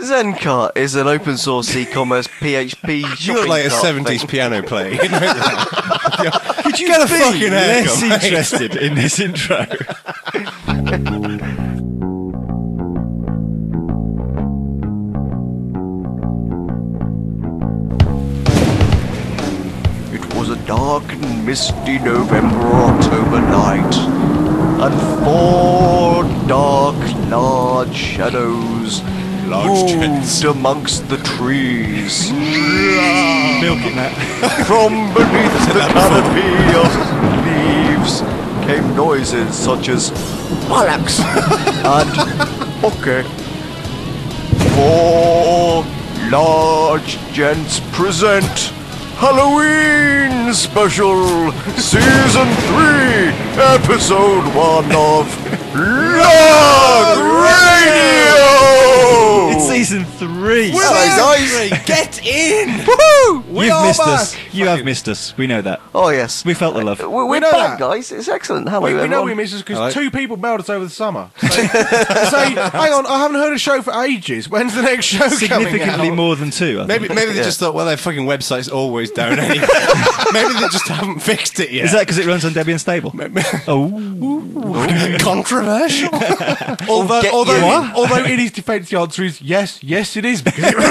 Zencart is an open source e-commerce PHP shopping You look like a cart 70s thing. piano player. You know that? Could you Get a be fucking less haircut, mate? interested in this intro? It was a dark and misty November-October night, and four dark, large shadows moved amongst the trees. Milking that. From beneath the canopy of leaves came noises such as bollocks and okay. Four large gents present Halloween Special Season 3 Episode 1 of Log Radio! It's season 3. Hello, guys. Get in! Woohoo! You've missed us. You have missed us. We know that. Oh, yes. We felt the love. We're know back, that. guys. It's excellent. Hello, We know everyone. we missed us Hello. because two people mailed us over the summer. Say, hang on, I haven't heard a show for ages. When's the next show coming Significantly out? more than 2. I think. Maybe they just thought, well, their fucking website's always down anyway. Maybe they just haven't fixed it yet. Is that because it runs on Debian Stable? Oh. controversial? Although, Get although, you. although in his defence, the answer is yes, it is. Because it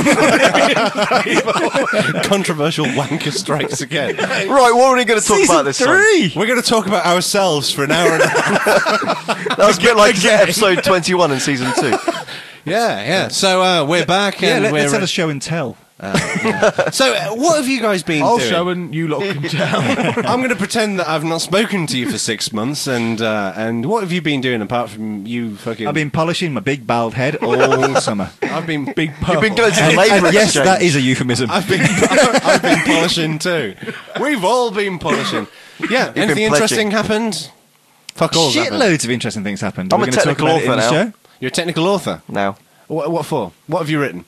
runs Controversial wanker strikes again. Right, what are we going to talk about this time? 3! We're going to talk about ourselves for an hour and a half. That was a bit like episode 21 in season 2. Yeah. So we're back, Yeah, and let's we're. have a show and tell. So what have you guys been I'll doing? show and you lot can tell. I'm going to pretend that I've not spoken to you for 6 months, and what have you been doing apart from you fucking? I've been polishing my big bald head all summer. I've been Big purple. You've been going to the And labour yes, exchange. that is a euphemism. I've been polishing too. We've all been polishing. Yeah. been Anything interesting happened? Fuck all. happened. Shitloads of interesting things happened. I'm We're a gonna talk technical about it in author the now. show. You're a technical author. Now, What for? What have you written?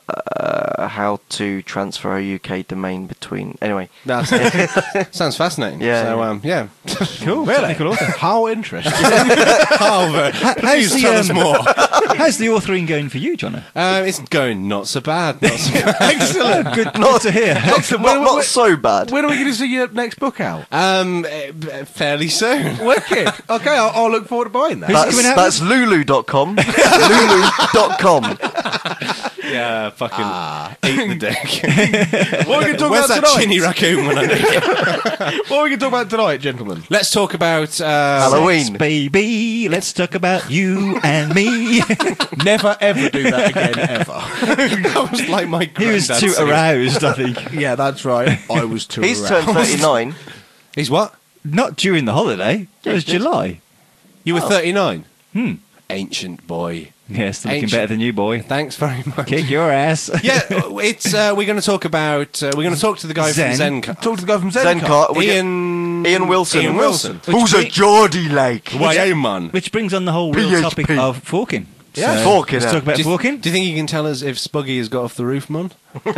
how to transfer a UK domain between... Anyway, That's sounds fascinating. Yeah, So yeah. Cool. Technical author. How interesting. Harvard. Please tell us more. How's the authoring going for you, Jono? It's going not so bad. Not so bad. Excellent. Good to hear. not so bad. When are we going to see your next book out? Fairly soon. Wicked. Okay, I'll look forward to buying that. Who's coming out That's lulu.com. Lulu.com. Yeah, fucking eat the dick. What are we going to talk Where's about that tonight? chinny raccoon when I need it? What are we going to talk about tonight, gentlemen? Let's talk about Halloween. Baby, let's talk about you and me. Never ever do that again, ever. That was like my He was granddad too singing. aroused, I think. Yeah, that's right. I was too He's aroused. turned 39. He's what? Not during the holiday. It was he did. July. You were 39. Hmm. Ancient boy. Yes, looking Ancient. better than you, boy. Thanks very much. Kick your ass. Yeah, it's we're going to talk about we're going to talk to the guy Zen. from Zencar. Talk to the guy from Zencart. Zencart. We get Ian Wilson. Ian Wilson. Who's a Geordie Lake? Why, hey, man. Which brings on the whole real PHP. topic of forking. Yeah, So, forking. Let's talk about Do you, forking. do you think you can tell us if Spuggy has got off the roof, Mon?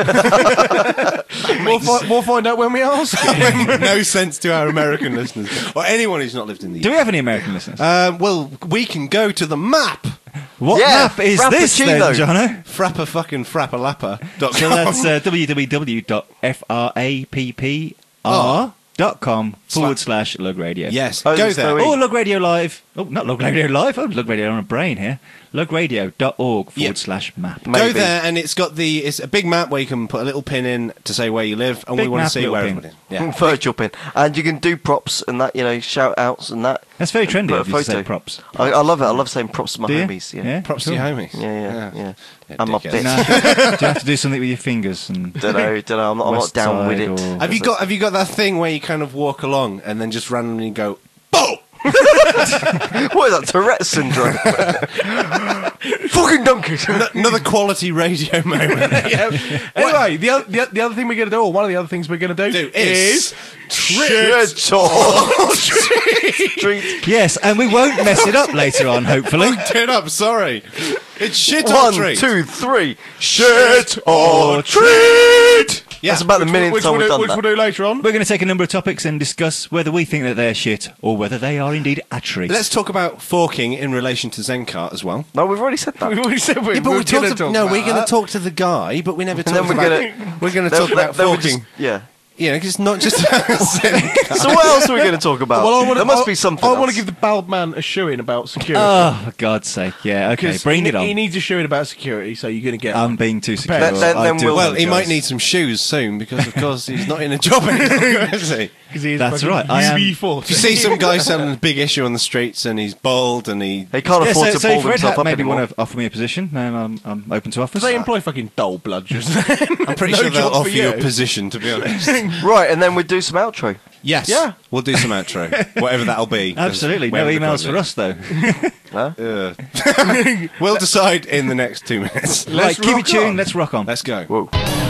We'll find out when we ask him. No sense to our American listeners or anyone who's not lived in the Do UK. we have any American listeners? Well, we can go to the map. What yeah, map is this then, Frappuccino. Jono? Frappa fucking frappalappa.com. So that's www.frappr.com/lug radio. Yes, Oh, go there's there. no E. Oh, Lug Radio Live. Oh, not Lug Radio Live. Oh, Lug Radio on a brain here. lugradio.org/map. Go Maybe. there, and it's got it's a big map where you can put a little pin in to say where you live, and Big we want to map, see little where pin. everybody. Yeah. Virtual pin. And you can do props and that, shout outs and that. That's very trendy Put a of you to say photo. props. I love it. I love saying props to my Do you? homies. Yeah. Props Cool. to your homies. Yeah. And my dickhead. bits. No. Do you have to do something with your fingers? And Don't know. I'm not West down with side it. or- Have you got that thing where you kind of walk along and then just randomly go, boom? What is that? Tourette's syndrome? Fucking donkeys. Another quality radio moment. Yeah. Anyway, the other thing we're going to do, or one of the other things we're going to do, is Shit talk. Street. Yes, and we won't mess it up later on, hopefully. Fucked it up, sorry. It's shit or 1, treat. 2, 3. Shit or treat. That's about the millionth Which time we'll we've do, done which that. we'll do later on. We're going to take a number of topics and discuss whether we think that they're shit or whether they are indeed a treat. Let's talk about forking in relation to Zencart as well. No, we've already said that. We've already said Yeah, but we're we gonna talked. talk No, about we're going to that. talk to the guy, but we never And then talked we're about. gonna- We're going to Then- talk about then we forking. just- yeah. Yeah, 'cause it's not just about Zencart. So what else are we going to talk about? Well, I wanna, there must be something I want else. to give the bald man a shoe-in about security. Oh, for God's sake. Yeah, okay. 'Cause Bring he, it on. He needs a shoe-in about security, so you're going to get I'm one. being too secure. Then I do we'll- Well, he might apologise. need some shoes soon because, of course, he's not in a job anymore, is he? 'Cause he is That's fucking right, I am- UB40. You see some guy selling a big issue on the streets and he's bald and he... He can't Yeah, afford so to if ball Red himself Hat up maybe anymore. want to offer me a position, then I'm open to offers. Do they employ fucking dull bludgers? I'm pretty No sure they'll job for offer you a you. position, to be honest. Right, and then we'd do some outro. Yes. Yeah. We'll do some outro. Whatever that'll be. 'cause Absolutely. we No haven't emails recorded for it. us, though. Huh? We'll decide in the next 2 minutes. Right, keep it rock tuned. on. Let's rock on. Let's go. Whoa.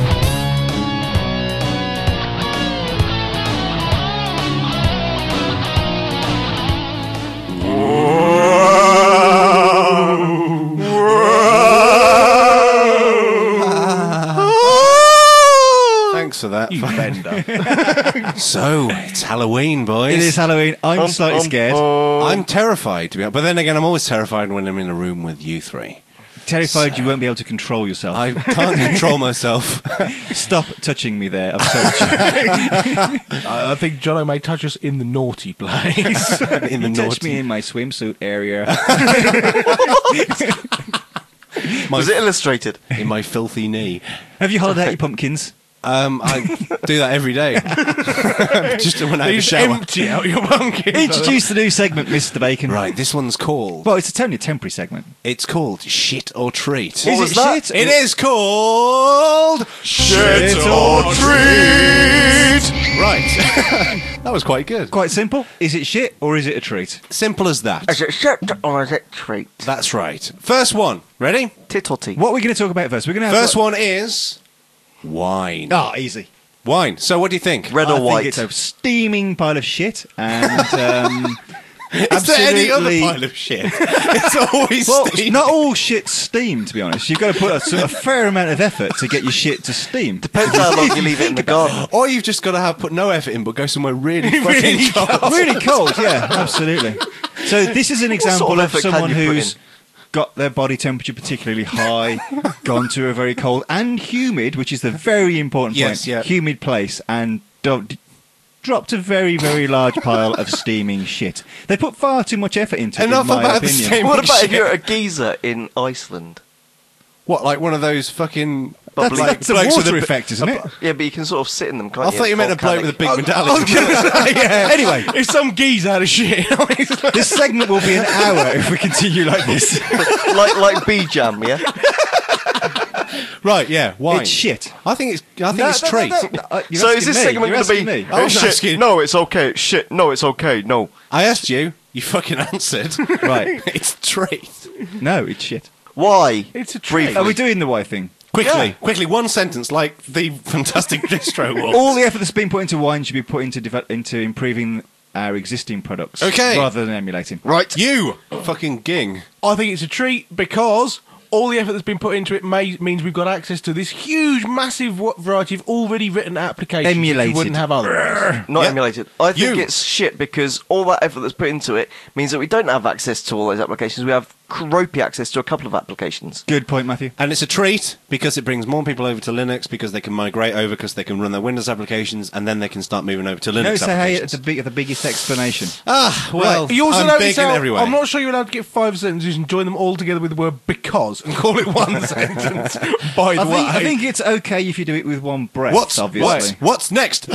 Thanks for that. You bender. So, it's Halloween, boys. It is Halloween. I'm slightly scared. I'm terrified, to be honest. But then again, I'm always terrified when I'm in a room with you three. Terrified you won't be able to control yourself. I can't control myself. Stop touching me there. I've told you. I think Jono may touch us in the naughty place. in the You touched naughty. me in my swimsuit area. Was it illustrated? In my filthy knee. Have you hollowed out your pumpkins? I do that every day. Just when I have a You shower. empty out your pumpkin. Introduce the new segment, Mr. Bacon. Right, this one's called... Well, it's only a temporary segment. It's called Shit or Treat. What Is was it that? shit? It is called Shit or Treat. Right. That was quite good. Quite simple. Is it shit or is it a treat? Simple as that. Is it shit or is it treat? That's right. First one. Ready? Tit or tea? What are we going to talk about first? We're going to have First one is wine. Oh, easy. Wine. So what do you think? Red I or think white? it's a steaming pile of shit, and Is there any other absolutely- pile of shit? It's always well, steam. not all shit's steamed. To be honest, you've got to put a fair amount of effort to get your shit to steam. Depends how long you leave it in the garden. Or you've just got to put no effort in, but go somewhere really fucking cold. Really cold, yeah, absolutely. So this is an example sort of of effort can someone you put who's in? got their body temperature particularly high, gone to a very cold and humid, which is the very important Yes, point, yeah. humid place, and dropped a very, very large pile of steaming shit. They put far too much effort into it, Enough in my about the opinion. steam. What about if Shit. you're a geezer in Iceland? What, like one of those fucking... That's, Like that's a blokes with water a bit- effect, isn't it? Yeah, but you can sort of sit in them, can't I you? thought you meant a bloke with a big medallion. yeah. Anyway. if some geese out of shit, This segment will be an hour if we continue like this. like bee jam, yeah. Right, yeah, wine. It's shit. I think it's treat. You're So asking is this me. segment You're going to be? asking me. I was shit. asking- No, it's okay. It's shit. No, it's okay. No. I asked you, you fucking answered. Right. It's treat. No, it's shit. Why? It's a treat. Briefly. Are we doing the Y thing? Quickly, one sentence, like the fantastic distro was. All the effort that's been put into wine should be put into improving our existing products, Okay. rather than emulating. Right. You fucking ging. I think it's a treat because all the effort that's been put into it means we've got access to this huge, massive variety of already written applications that Emulated. you wouldn't have otherwise. Not Yeah. emulated. I think You. it's shit because all that effort that's put into it means that we don't have access to all those applications. We have ropey access to a couple of applications. Good point, Matthew. And it's a treat because it brings more people over to Linux because they can migrate over because they can run their Windows applications and then they can start moving over to Linux Notice how hey, applications. at the biggest explanation. Well, You also I'm notice big in how every way. I'm not sure you're allowed to get 5 sentences and join them all together with the word because and call it one sentence. By the way, I think it's okay if you do it with one breath. Obviously. What's next?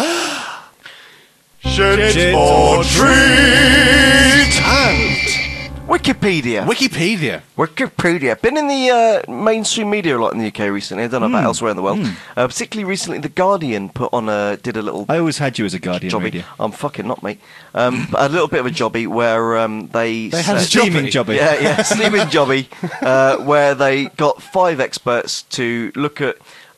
Shit or treat? And Wikipedia. Wikipedia. Been in the mainstream media a lot in the UK recently. I don't know about elsewhere in the world. Particularly recently, The Guardian did a little I always had you as a guardian jobby. radio. I'm fucking not, mate. But a little bit of a jobby where they They had a said- Steaming jobby. jobby. Yeah, steaming jobby, where they got 5 experts to look at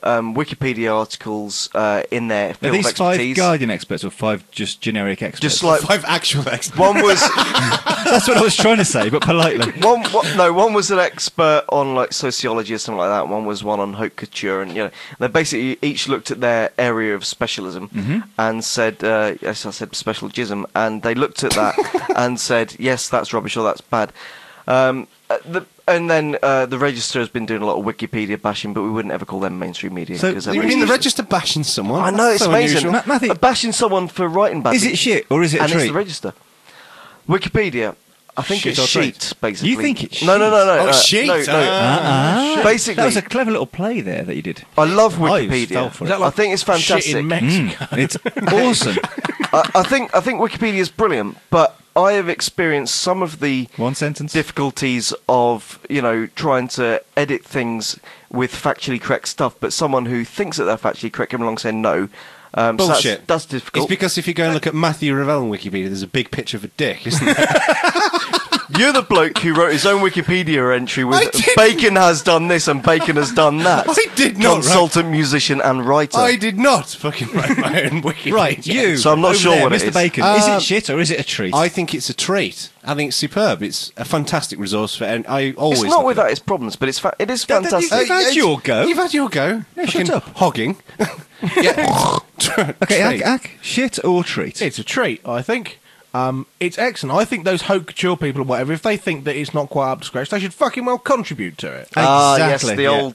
Wikipedia articles in their Are field of these 5 expertise. Guardian experts or 5 just generic experts? Just like 5 actual experts. one was That's what I was trying to say, but politely. one was an expert on like sociology or something like that. One was one on haute couture, and they basically each looked at their area of specialism and said, yes, I said specialism, and they looked at that and said, yes, that's rubbish or that's bad. And then the Register has been doing a lot of Wikipedia bashing, but we wouldn't ever call them mainstream media. So, because they're You mean the racist. Register bashing someone? I know, it's That's so amazing. unusual. Matthew- Bashing someone for writing badly. Is it shit or is it a and it's treat? the Register. Wikipedia, I think Shit it's or treat? sheet, basically. You think it's No. Oh, sheet. No. Basically, That was a clever little play there that you did. I love fell Wikipedia. for Is that I think it's fantastic. Shit in Mexico. It's awesome. I think Wikipedia is brilliant, but I have experienced some of the One sentence. difficulties of trying to edit things with factually correct stuff, but someone who thinks that they're factually correct came along saying no. So Bullshit. That's difficult. It's because if you go and look at Matthew Revell on Wikipedia, there's a big picture of a dick, isn't there? You're the bloke who wrote his own Wikipedia entry I with didn't. Bacon has done this and Bacon has done that. I did not write- Consultant, musician, and writer. I did not fucking write my own Wikipedia. Right, you. So I'm not over sure there, what it Mr. is. Bacon. Is it shit or is it a treat? I think it's a treat. I think it's superb. It's a fantastic resource for, and I always. It's not look without at its problems, but it is Don't- don't you fantastic. think- You've had your go. You've had your go. Yeah, shut Fucking up. Hogging. Yeah. Okay, Treat. Ack, shit or treat? It's a treat, I think. It's excellent. I think those haute couture people or whatever, if they think that it's not quite up to scratch, they should fucking well contribute to it. Yes, Exactly, the yeah. old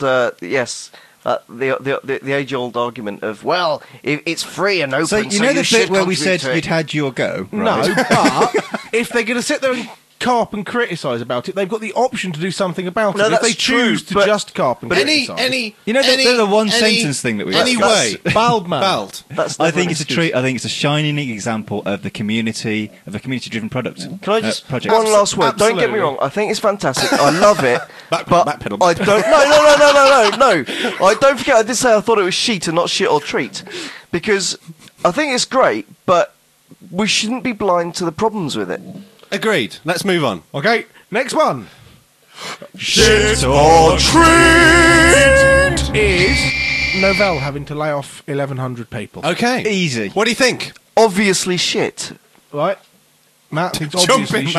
the age-old argument of it's free and open. So you know the should bit where we contribute said to it. you'd had your go? No, Right. but if they're going to sit there and carp and criticise about it, they've got the option to do something about No, it. If they that's true, choose to but- just carp and criticise. You know the one sentence thing that we Anyway. Bald man. Bald. That's I never think an it's a excuse. treat. I think it's a shining example of the community-driven product. Can I just project? one last word? Don't get me Absolutely. wrong. I think it's fantastic. I love it, Back- but backpedal. I don't. No. I don't forget. I did say I thought it was sheet and not shit or treat, because I think it's great, but we shouldn't be blind to the problems with it. Agreed. Let's move on. Okay, next one. Shit or treat? Is Novell having to lay off 1,100 people. Okay. Easy. What do you think? Obviously shit. Right? Matt thinks Jump obviously in, shit.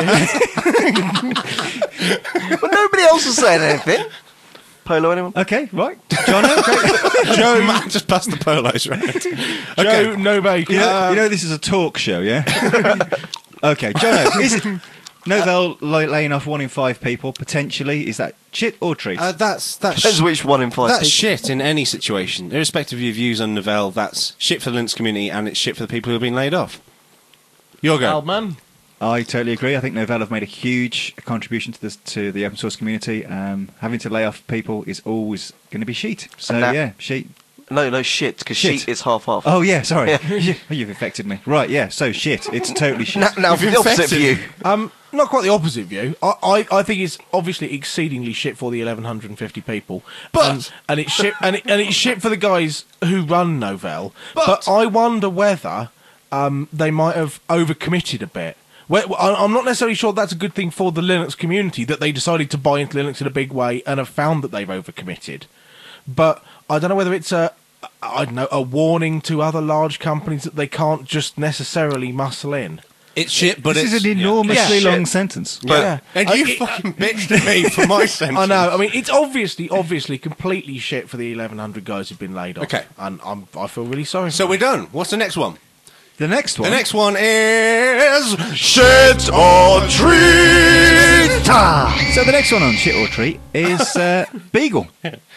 But nobody else has said anything. Polo, anyone? Okay, right. John, okay. Joe, Matt just passed the polos round. Joe, no bacon. You know this is a talk show, yeah? Okay, John, is it Novell laying off 1 in 5 people, potentially? Is that shit or treat? That's Depends which 1 in 5 That's people. shit in any situation. Irrespective of your views on Novell, that's shit for the Linux community and it's shit for the people who have been laid off. Your go. Bald man. I totally agree. I think Novell have made a huge contribution to the open source community. Having to lay off people is always going to be sheet. So, And that- yeah, sheet. No, shit, because Shit. sheet is half-half. Oh, yeah, sorry. Yeah. You've affected me. Right, yeah, so shit. It's totally shit. Now for the opposite view. Not quite the opposite view. I think it's obviously exceedingly shit for the 1,150 people, But- and it's shit and it's shit for the guys who run Novell. But- I wonder whether they might have overcommitted a bit. I'm not necessarily sure that's a good thing for the Linux community that they decided to buy into Linux in a big way and have found that they've overcommitted. But I don't know whether it's a warning to other large companies that they can't just necessarily muscle in. It's shit, but This it's is an enormously Yeah. long Shit. sentence. Yeah. And you fucking bitched at me for my sentence. I know. I mean, it's obviously completely shit for the 1,100 guys who've been laid off. Okay. And I feel really sorry. So for we're them. done. What's the next one? The next one. The next one is Shit or treat? So the next one on shit or treat is Beagle.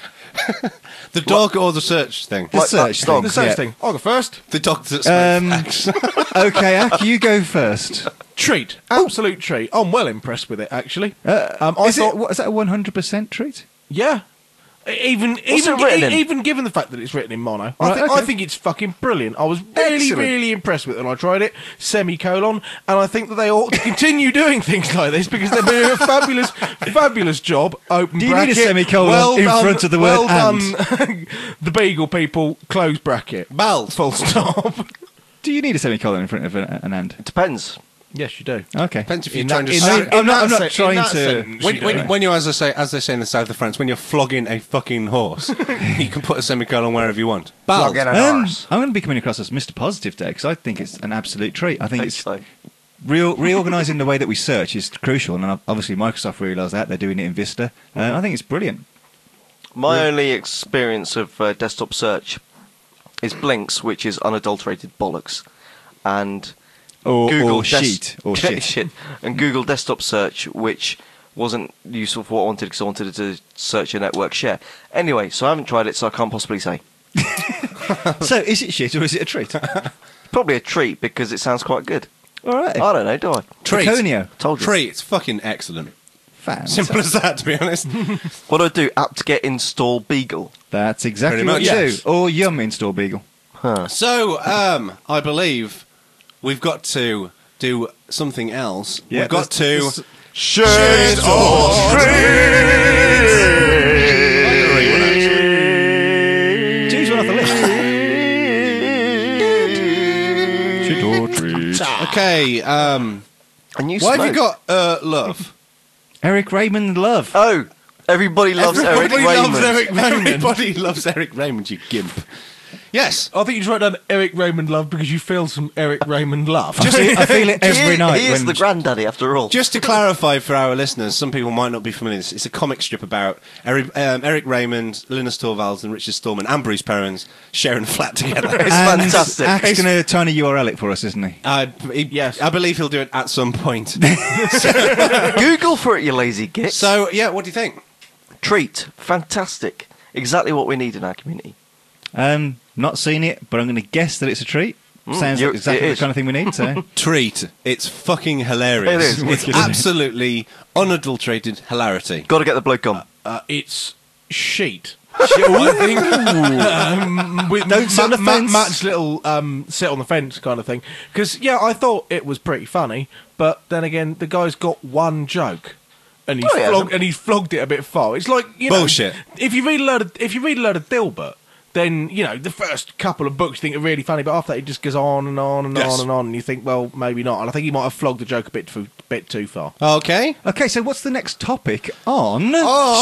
the dog or the search thing. The Like search that dog. thing. The same yeah. thing. I'll go first. The dog that smokes facts. Okay, Ak, you go first. Treat. Absolute treat. I'm well impressed with it, actually. I Is thought, is that a 100% treat? yeah. Even it written in? even given the fact that it's written in mono, Right, I okay. think it's fucking brilliant. I was really, Excellent. really impressed with it when I tried it. Semicolon, and I think that they ought to continue doing things like this because they're doing a fabulous job. Open Do you bracket. need a semicolon in front of the word well done, the Beagle people. Close bracket. Bald. Full stop. Do you need a semicolon in front of an and? Depends. Yes, you do. Okay. Depends if you're In trying that- to... in sa- that- I'm not in that trying to. sentence, When, you when, do. when you, as they say in the south of France, when you're flogging a fucking horse, you can put a semicolon wherever you want. Bald. Flogging an I'm arse. going to be coming across as Mr. Positive today because I think it's an absolute treat. I think it's So. reorganising the way that we search is crucial, and obviously Microsoft realised that they're doing it in Vista. I think it's brilliant. My only experience of desktop search is Blinks, which is unadulterated bollocks, and Or sheet or shit. and Google Desktop Search, which wasn't useful for what I wanted because I wanted to search a network share. Anyway, so I haven't tried it, so I can't possibly say. So is it shit or is it a treat? Probably a treat because it sounds quite good. All right. I don't know, do I? Treat. Draconio. Told you. Treat. It's fucking excellent. Fantastic. Simple as that, to be honest. What do I do? Apt-get install Beagle. That's exactly Pretty what much, you yes. do. Or Yum install Beagle. Huh. So, I believe we've got to do something else. Yeah, We've got to... Shit Choose one off the list. Shit or treat. Okay, And you what have you smoke. got, Love? Eric Raymond Love. Oh, everybody loves Eric Everybody Raymond. loves Eric Raymond. Everybody loves Eric Raymond, you gimp. Yes. I think you just write down Eric Raymond love because you feel some Eric Raymond love. I feel it every night. He is when the granddaddy, after all. Just to clarify for our listeners, some people might not be familiar with this. It's a comic strip about Eric Raymond, Linus Torvalds, and Richard Stallman, and Bruce Perrins sharing a flat together. It's and fantastic. Ack's going to tiny URL it for us, isn't he? Yes. I believe he'll do it at some point. Google for it, you lazy git. So, yeah, what do you think? Treat. Fantastic. Exactly what we need in our community. Not seen it, but I'm going to guess that it's a treat. Sounds you- like exactly it the is. kind of thing we need. So Treat. It's fucking hilarious. It is. It's absolutely unadulterated hilarity. Got to get the bloke on. It's sheet. I think with Don't sit on the fence. Matt's little sit on the fence kind of thing. Because I thought it was pretty funny, but then again, the guy's got one joke, and he's flogged it a bit far. It's like Bullshit. If you read a load of Dilbert, then the first couple of books you think are really funny, but after that it just goes on and on and Yes. on and on, and you think, well, maybe not. And I think he might have flogged the joke a bit too far. Okay. okay, so what's the next topic on?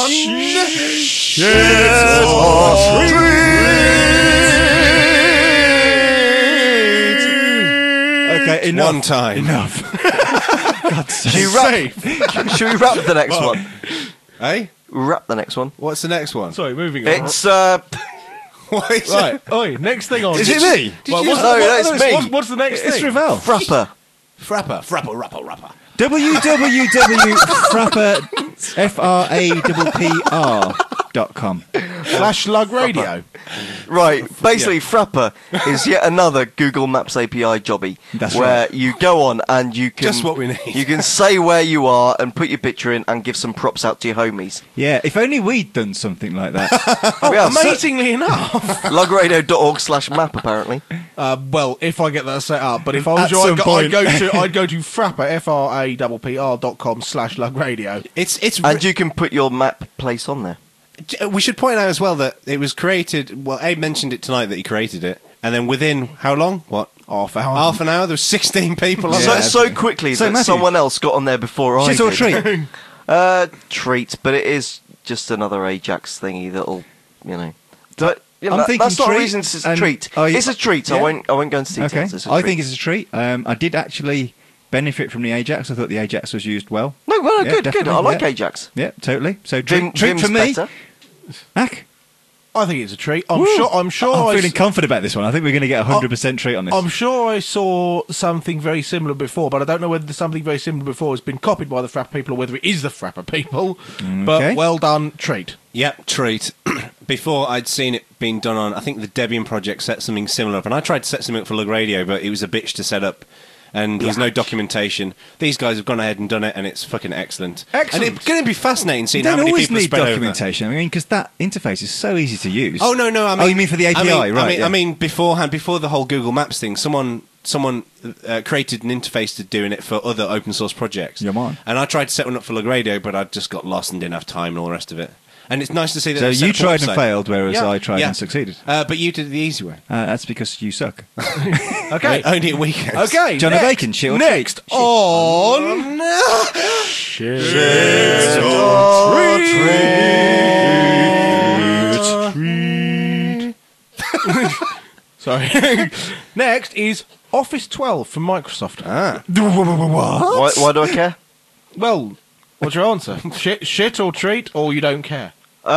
Okay, enough. One time. Enough. God's sake. Should we wrap the next one? Hey? Wrap the next one. What's the next one? Sorry, moving on. It's What is Right. Oi, next thing on. Is it me? Well, you- No, that's me. What's the next It's thing? Ravel. Frapper. Frapper. Frapper. www.frappr.com. /lug radio. Right. Basically, Frapper is yet another Google Maps API jobby. That's where right. you go on and you can Just what we need. You can say where you are and put your picture in and give some props out to your homies. Yeah, if only we'd done something like that. We have Amazingly enough. lugradio.org/map apparently. Well, if I get that set up, but if I was At you, some I'd point. go to Frapper, FRAPPR.com/lug radio. It's And you can put your map place on there. we should point out as well that it was created. Well, Abe mentioned it tonight that he created it, and then within how long? What? Half hour. Half an hour. There were 16 people on So, there. so quickly So, that Matthew. someone else got on there before I Shit did. or treat? Treat, but it is just another Ajax thingy that'll, But I'm thinking that's not a treat, reason it's a and treat. are you- It's a treat. Yeah. I won't go into details. Okay, It's a I treat. think it's a treat. I did actually benefit from the Ajax. I thought the Ajax was used well. No, well, Yeah, good. definitely, I like yeah. Ajax. Yeah, totally. So Vim, treat Vim's for me. better. Ack? I think it's a treat. I'm Woo. sure. I'm feeling confident about this one. I think we're going to get 100% treat on this. I'm sure I saw something very similar before, but I don't know whether something very similar before has been copied by the Frapper people or whether it is the Frapper people. Okay. But well done, treat. Yep, treat. Before I'd seen it being done on, I think the Debian project set something similar up, and I tried to set something up for Lug Radio, but it was a bitch to set up, and there was no documentation. These guys have gone ahead and done it, and it's fucking excellent. Excellent. And it's going to be fascinating you seeing how don't many always people are need spread over. documentation. I mean, because that interface is so easy to use. Oh no, I mean, you mean for the API, right? I mean beforehand, before the whole Google Maps thing, someone created an interface to doing it for other open source projects. Yeah, man. And I tried to set one up for Lug Radio, but I just got lost and didn't have time and all the rest of it. And it's nice to see that. So they've set you up a tried and website. failed, whereas Yeah. I tried Yeah. and succeeded. But you did it the easy way. That's because you suck. Okay. Only at weekends. Okay. John next, Bacon, shit or next treat? on Sorry. Next is Office 12 from Microsoft. Why do I care? Well, what's your answer? Shit or treat, or you don't care?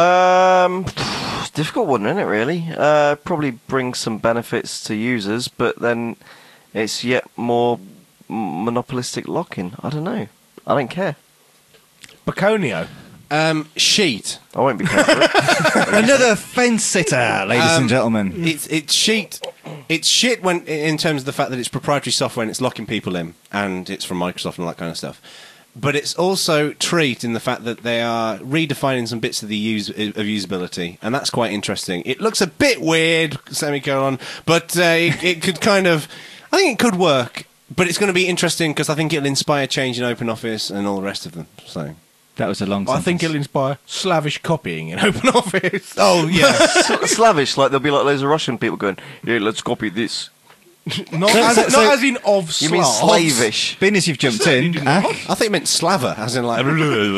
Difficult one, isn't it? Really, probably brings some benefits to users, but then it's yet more monopolistic lock-in. I don't know. I don't care. Baconio. Sheet. I won't be careful. Another fence sitter, ladies and gentlemen. It's sheet. It's shit when in terms of the fact that it's proprietary software and it's locking people in, and it's from Microsoft and all that kind of stuff. But it's also treat in the fact that they are redefining some bits of the usability, and that's quite interesting. It looks a bit weird, semicolon, but it could kind of. I think it could work, but it's going to be interesting because I think it'll inspire change in OpenOffice and all the rest of them. So. That was a long I think it'll inspire slavish copying in OpenOffice. Oh yeah. Slavish, like there'll be like loads of Russian people going, "Yeah, let's copy this." Not So- as in of You mean Slav. slavish? Being as you've jumped in, I think it meant slava, as in like.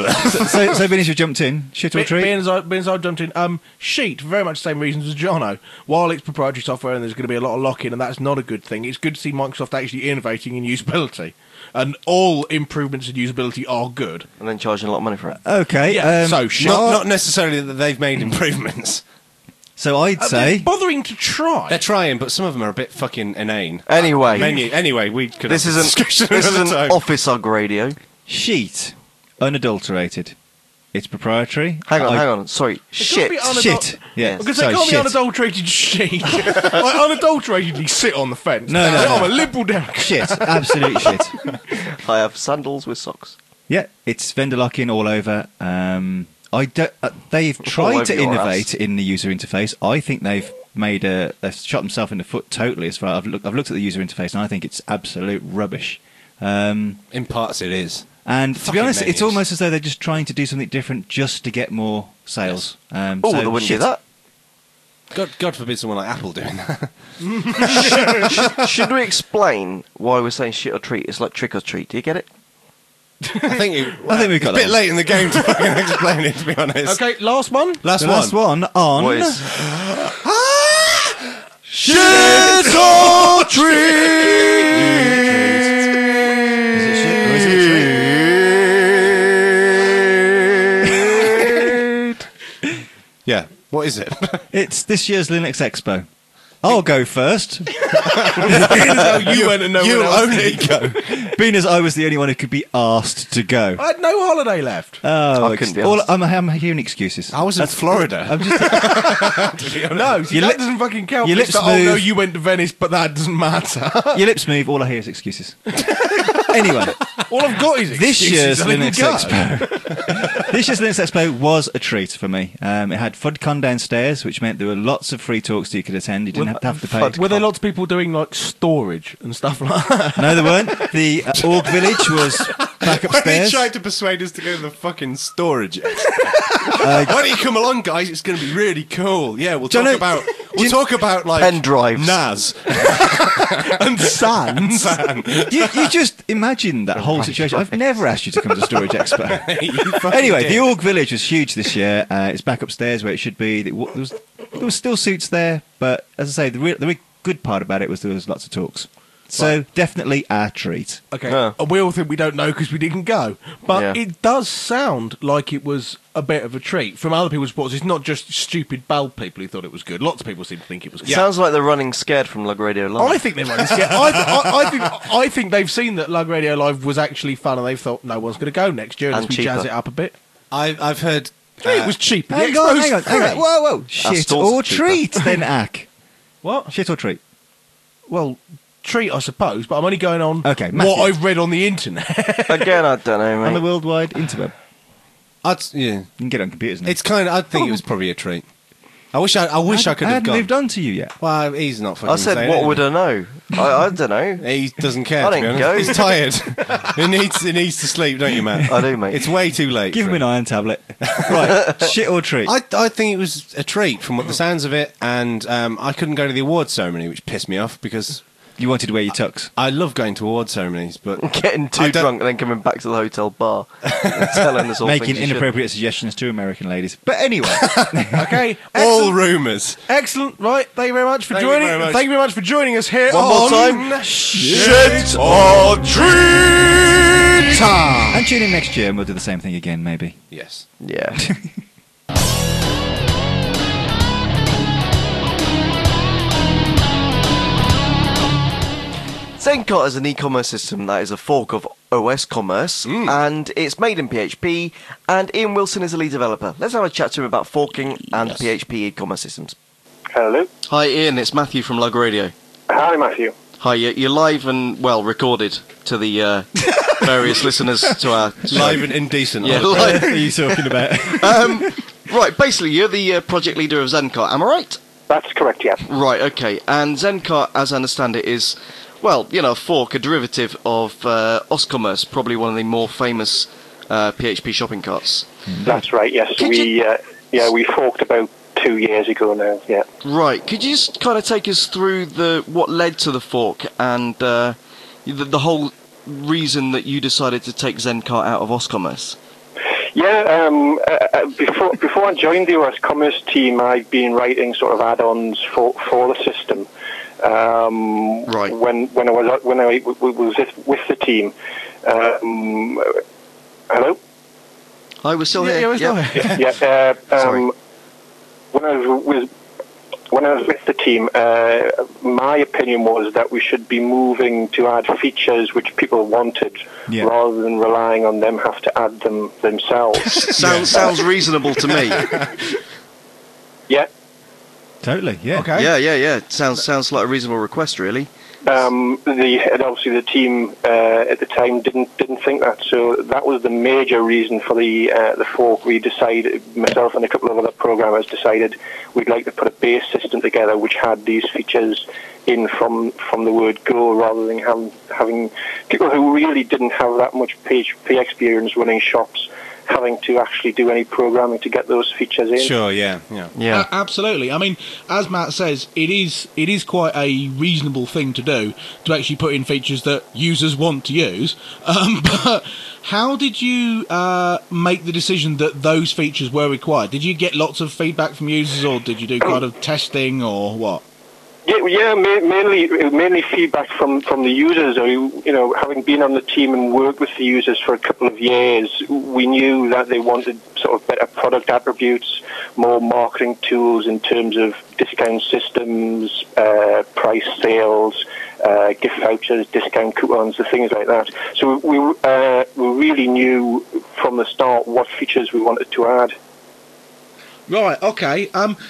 so being as you've jumped in, shit or treat? Being as I jumped in, Sheet, for very much the same reasons as Jono. While it's proprietary software and there's going to be a lot of lock-in, and that's not a good thing, it's good to see Microsoft actually innovating in usability. And all improvements in usability are good. And then charging a lot of money for it. Okay, Yeah, so shit. Not necessarily that they've made improvements. so I'd They're say bothering to try. They're trying, but some of them are a bit fucking inane. Anyway, Anyway, we could. this have is a discussion an another time. Office Ugg radio. sheet, unadulterated. It's proprietary. Hang on. Sorry, It shit. can't be Shit. Yeah. Because sorry, they can't shit. be unadulterated sheet. Like, unadulteratedly sit on the fence. No, no, I'm no. a liberal Democrat. Shit. Absolute shit. I have sandals with socks. Yeah, it's vendor lock-in all over. I don't, they've tried over to your innovate ass. in the user interface. I think they've shot themselves in the foot totally. As far I've looked at the user interface, and I think it's absolute rubbish. In parts, it is. And to be Fucking honest, it's menus. almost as though they're just trying to do something different just to get more sales. Oh, So, they wouldn't shit. do that. God forbid someone like Apple doing that. Should we explain why we're saying shit or treat? It's like trick or treat. Do you get it? I think I think we've got it's a bit that. late in the game to fucking explain it. To be honest. Okay, last one. Last The one. last one on What is? shit or treat. Is it shit or is it treat? Yeah. What is it? It's this year's Linux Expo. I'll go first, You went and no you one else only did. go. being as I was the only one who could be asked to go. I had no holiday left. Oh, I couldn't be asked. I'm hearing excuses. I was in Florida. I'm just, No, see, Your that lip- doesn't fucking count. your It's lips the, oh no, move. you went to Venice, but that doesn't matter. your lips move. All I hear is excuses. Anyway, All I've got is this year's excuses. I Linux didn't go. Expo. This year's Linux Expo was a treat for me. It had FUDCon downstairs, which meant there were lots of free talks that you could attend. You didn't have to pay. FUD- Were there lots of people doing like storage and stuff like that? No, there weren't. The Org Village was back He upstairs. tried to persuade us to go to the fucking storage. Why don't you come along, guys? It's going to be really cool. Yeah, we'll Jono, talk about like Pen drives. NAS. And Sans. You just imagine that whole situation. I've never asked you to come to Storage Expo. You fucking Anyway, did. the Org Village was huge this year. It's back upstairs where it should be. There was still suits there, but as I say, the real good part about it was there was lots of talks. So definitely a treat. Okay, Yeah. and we all think we don't know because we didn't go, but Yeah. it does sound like it was a bit of a treat from other people's reports. It's not just stupid bald people who thought it was good. Lots of people seem to think it was good. Sounds like they're running scared from Lug Radio Live. I think they're running scared. I think they've seen that Lug Radio Live was actually fun, and they've thought no one's going to go next year unless And we jazz cheaper. it up a bit. I've heard. It was cheap. The Hang on, Expo's hang on. free. Whoa. Shit stalls or are cheaper. treat, then, Ack. What? Shit or treat? Well, treat, I suppose, but I'm only going on Okay, Matthew. what I've read on the internet. Again, I don't know, On the mate. worldwide interweb. Yeah, You can get it on computers now. it's kind of. I think it was probably a treat. I wish I could have hadn't gone. moved on to you yet. Well, he's not fucking I said, saying what anything. would I know? I don't know. He doesn't care. I To be didn't honest. go. He's tired. he needs to sleep, don't you, Matt? I do, mate. It's way too late. Give for him an iron tablet. Right, shit or treat? I think it was a treat from what the sounds of it, and I couldn't go to the awards ceremony, which pissed me off because You wanted to wear your tux. I love going to award ceremonies, but Getting I too don't- drunk and then coming back to the hotel bar and telling us all Making things you shouldn't. inappropriate suggestions to American ladies. But anyway, Okay. all excellent. rumours. Excellent. Right. Thank you very much for Thank you joining. very much. Thank you very much for joining us here One more on time. Shit or Treat. and tune in next year and we'll do the same thing again, maybe. Yes. Yeah. Zencart is an e-commerce system that is a fork of OS Commerce, and it's made in PHP, and Ian Wilson is the lead developer. Let's have a chat to him about forking and PHP e-commerce systems. Hello. Hi Ian, it's Matthew from Lug Radio. Hi, Matthew. Hi, you're live and, well, recorded to the various listeners to our show. Live and indecent. Yeah, What live. are you talking about? Right, basically, you're the project leader of Zencart, am I right? That's correct, yeah. Right, okay. And Zencart, as I understand it, is, well, you know, a fork, a derivative of Oscommerce, probably one of the more famous PHP shopping carts. That's right, yes. Could We forked about 2 years ago now, yeah. Right, could you just kind of take us through what led to the fork and the whole reason that you decided to take Zencart out of Oscommerce? Yeah, before I joined the OS Commerce team, I'd been writing sort of add-ons for the system. Right. When I was with the team. Hello? Hi, we're still here. Yeah, we're still Yep. here. Yeah. Sorry. When I was with the team, my opinion was that we should be moving to add features which people wanted, Yeah. rather than relying on them have to add them themselves. Sounds reasonable to me. Yeah. Totally, yeah. Okay. Yeah. Sounds like a reasonable request, really. Obviously the team at the time didn't think that, so that was the major reason for the fork. We decided, myself and a couple of other programmers decided we'd like to put a base system together which had these features in from the word go, rather than having people who really didn't have that much PHP experience running shops having to actually do any programming to get those features in. Sure, yeah. Yeah. Absolutely. I mean, as Matt says, it is quite a reasonable thing to do to actually put in features that users want to use. But how did you make the decision that those features were required? Did you get lots of feedback from users, or did you do kind of testing, or what? Mainly feedback from the users. Having been on the team and worked with the users for a couple of years, we knew that they wanted sort of better product attributes, more marketing tools in terms of discount systems, price sales, gift vouchers, discount coupons, and things like that. So we really knew from the start what features we wanted to add. Right. Okay.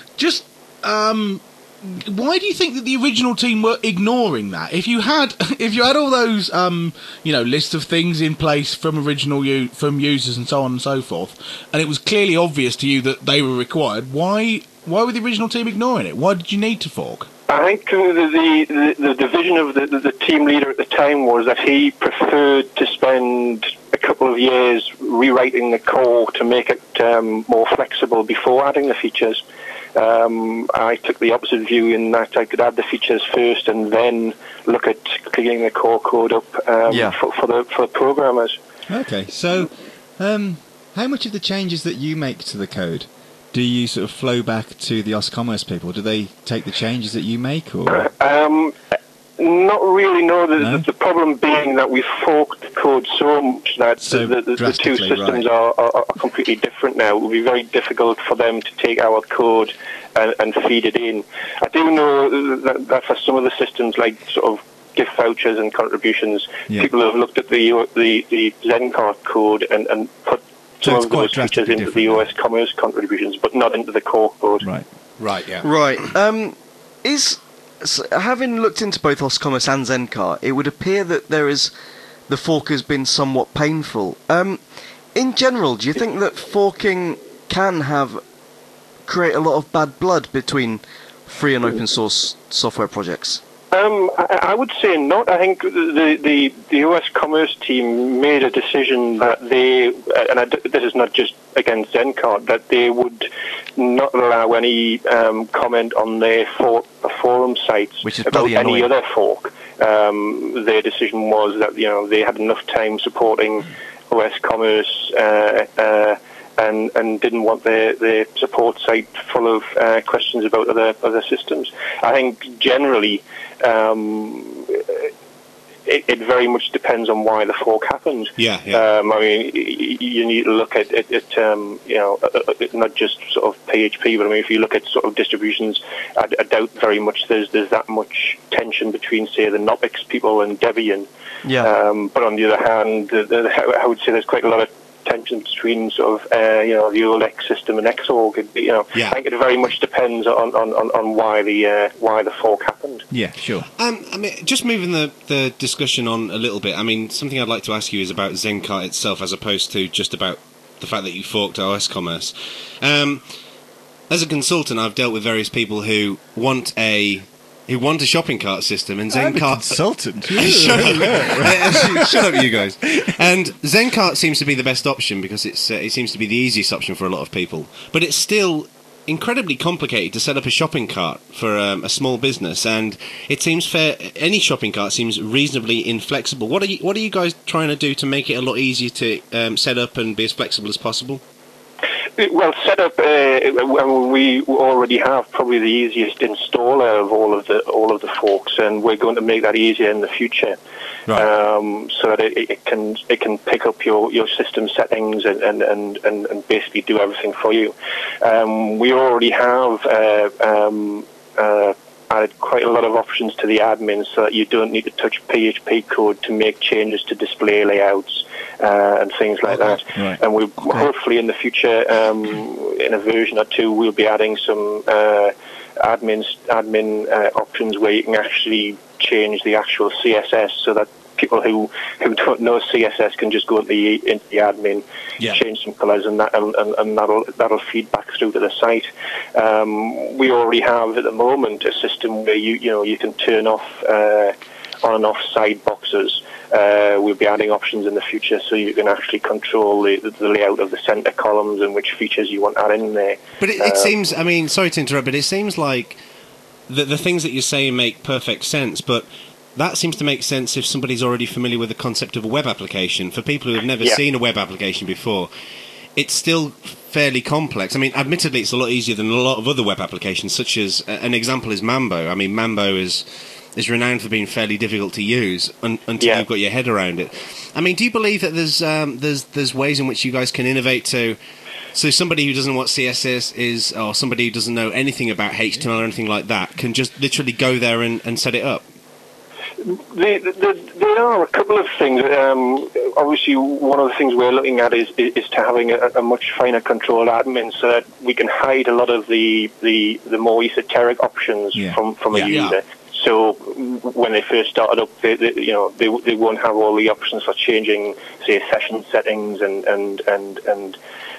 Why do you think that the original team were ignoring that? If you had all those list of things in place from from users and so on and so forth, and it was clearly obvious to you that they were required, why were the original team ignoring it? Why did you need to fork? I think the division of the team leader at the time was that he preferred to spend a couple of years rewriting the core to make it more flexible before adding the features. I took the opposite view in that I could add the features first and then look at cleaning the core code up for the programmers. Okay, so how much of the changes that you make to the code do you sort of flow back to the Oscommerce people? Do they take the changes that you make, or? Not really, no. No? The problem being that we forked the code so much that So the two drastically, systems right. are completely different now. It would be very difficult for them to take our code and feed it in. I do know that for some of the systems, like sort of gift vouchers and contributions, Yeah. people have looked at the Zencart code and put So some it's of quite those features drastically into the different, OS Commerce contributions, but not into the core code. Right. Right, yeah. Right. Having looked into both Oscommerce and Zencart, it would appear that the fork has been somewhat painful. In general, do you think that forking can have create a lot of bad blood between free and open source software projects? I would say not. I think the OS Commerce team made a decision that this is not just against Zencart, that they would not allow any comment on their forum sites Which is about bloody any annoying. other fork. Their decision was that they had enough time supporting OS Commerce and didn't want their support site full of questions about other systems. I think generally it very much depends on why the fork happened. Yeah. I mean, you need to look at not just sort of PHP, but I mean, if you look at sort of distributions, I doubt very much there's that much tension between, say, the Knoppix people and Debian. Yeah. But on the other hand, I would say there's quite a lot of tension between sort of the old X system and Xorg. Yeah. I think it very much depends on why the fork happened. Yeah, sure. I mean, just moving the discussion on a little bit, I mean, something I'd like to ask you is about Zencart itself, as opposed to just about the fact that you forked OS Commerce. As a consultant, I've dealt with various people who want a shopping cart system, and I'm a Zencart... consultant. Shut up. Shut up, you guys. And Zencart seems to be the best option because it seems to be the easiest option for a lot of people. But it's still incredibly complicated to set up a shopping cart for a small business, and it seems fair. Any shopping cart seems reasonably inflexible. What are you guys trying to do to make it a lot easier to set up and be as flexible as possible? Well, setup. We already have probably the easiest installer of all of the forks, and we're going to make that easier in the future. Right. So that it can pick up your system settings and basically do everything for you. We already have added quite a lot of options to the admin, so that you don't need to touch PHP code to make changes to display layouts and things like that. Right. And we hopefully in the future, in a version or two, we'll be adding some admin options where you can actually change the actual CSS, so that people who don't know CSS can just go into the admin, change some colors, and that'll feed back through to the site. We already have at the moment a system where you can turn off on and off side boxes. We'll be adding options in the future so you can actually control the layout of the center columns and which features you want added in there. But it seems, I mean, sorry to interrupt, but it seems like the things that you're saying make perfect sense, but that seems to make sense if somebody's already familiar with the concept of a web application. For people who have never seen a web application before, it's still fairly complex. I mean, admittedly, it's a lot easier than a lot of other web applications, such as, an example is Mambo. I mean, Mambo is renowned for being fairly difficult to use until you've got your head around it. I mean, do you believe that there's ways in which you guys can innovate so somebody who doesn't know what CSS is, or somebody who doesn't know anything about HTML or anything like that, can just literally go there and set it up? There are a couple of things. Obviously, one of the things we're looking at is to having a much finer controlled admin, so that we can hide a lot of the more esoteric options from a user. So when they first started up, they won't have all the options for changing, say, session settings and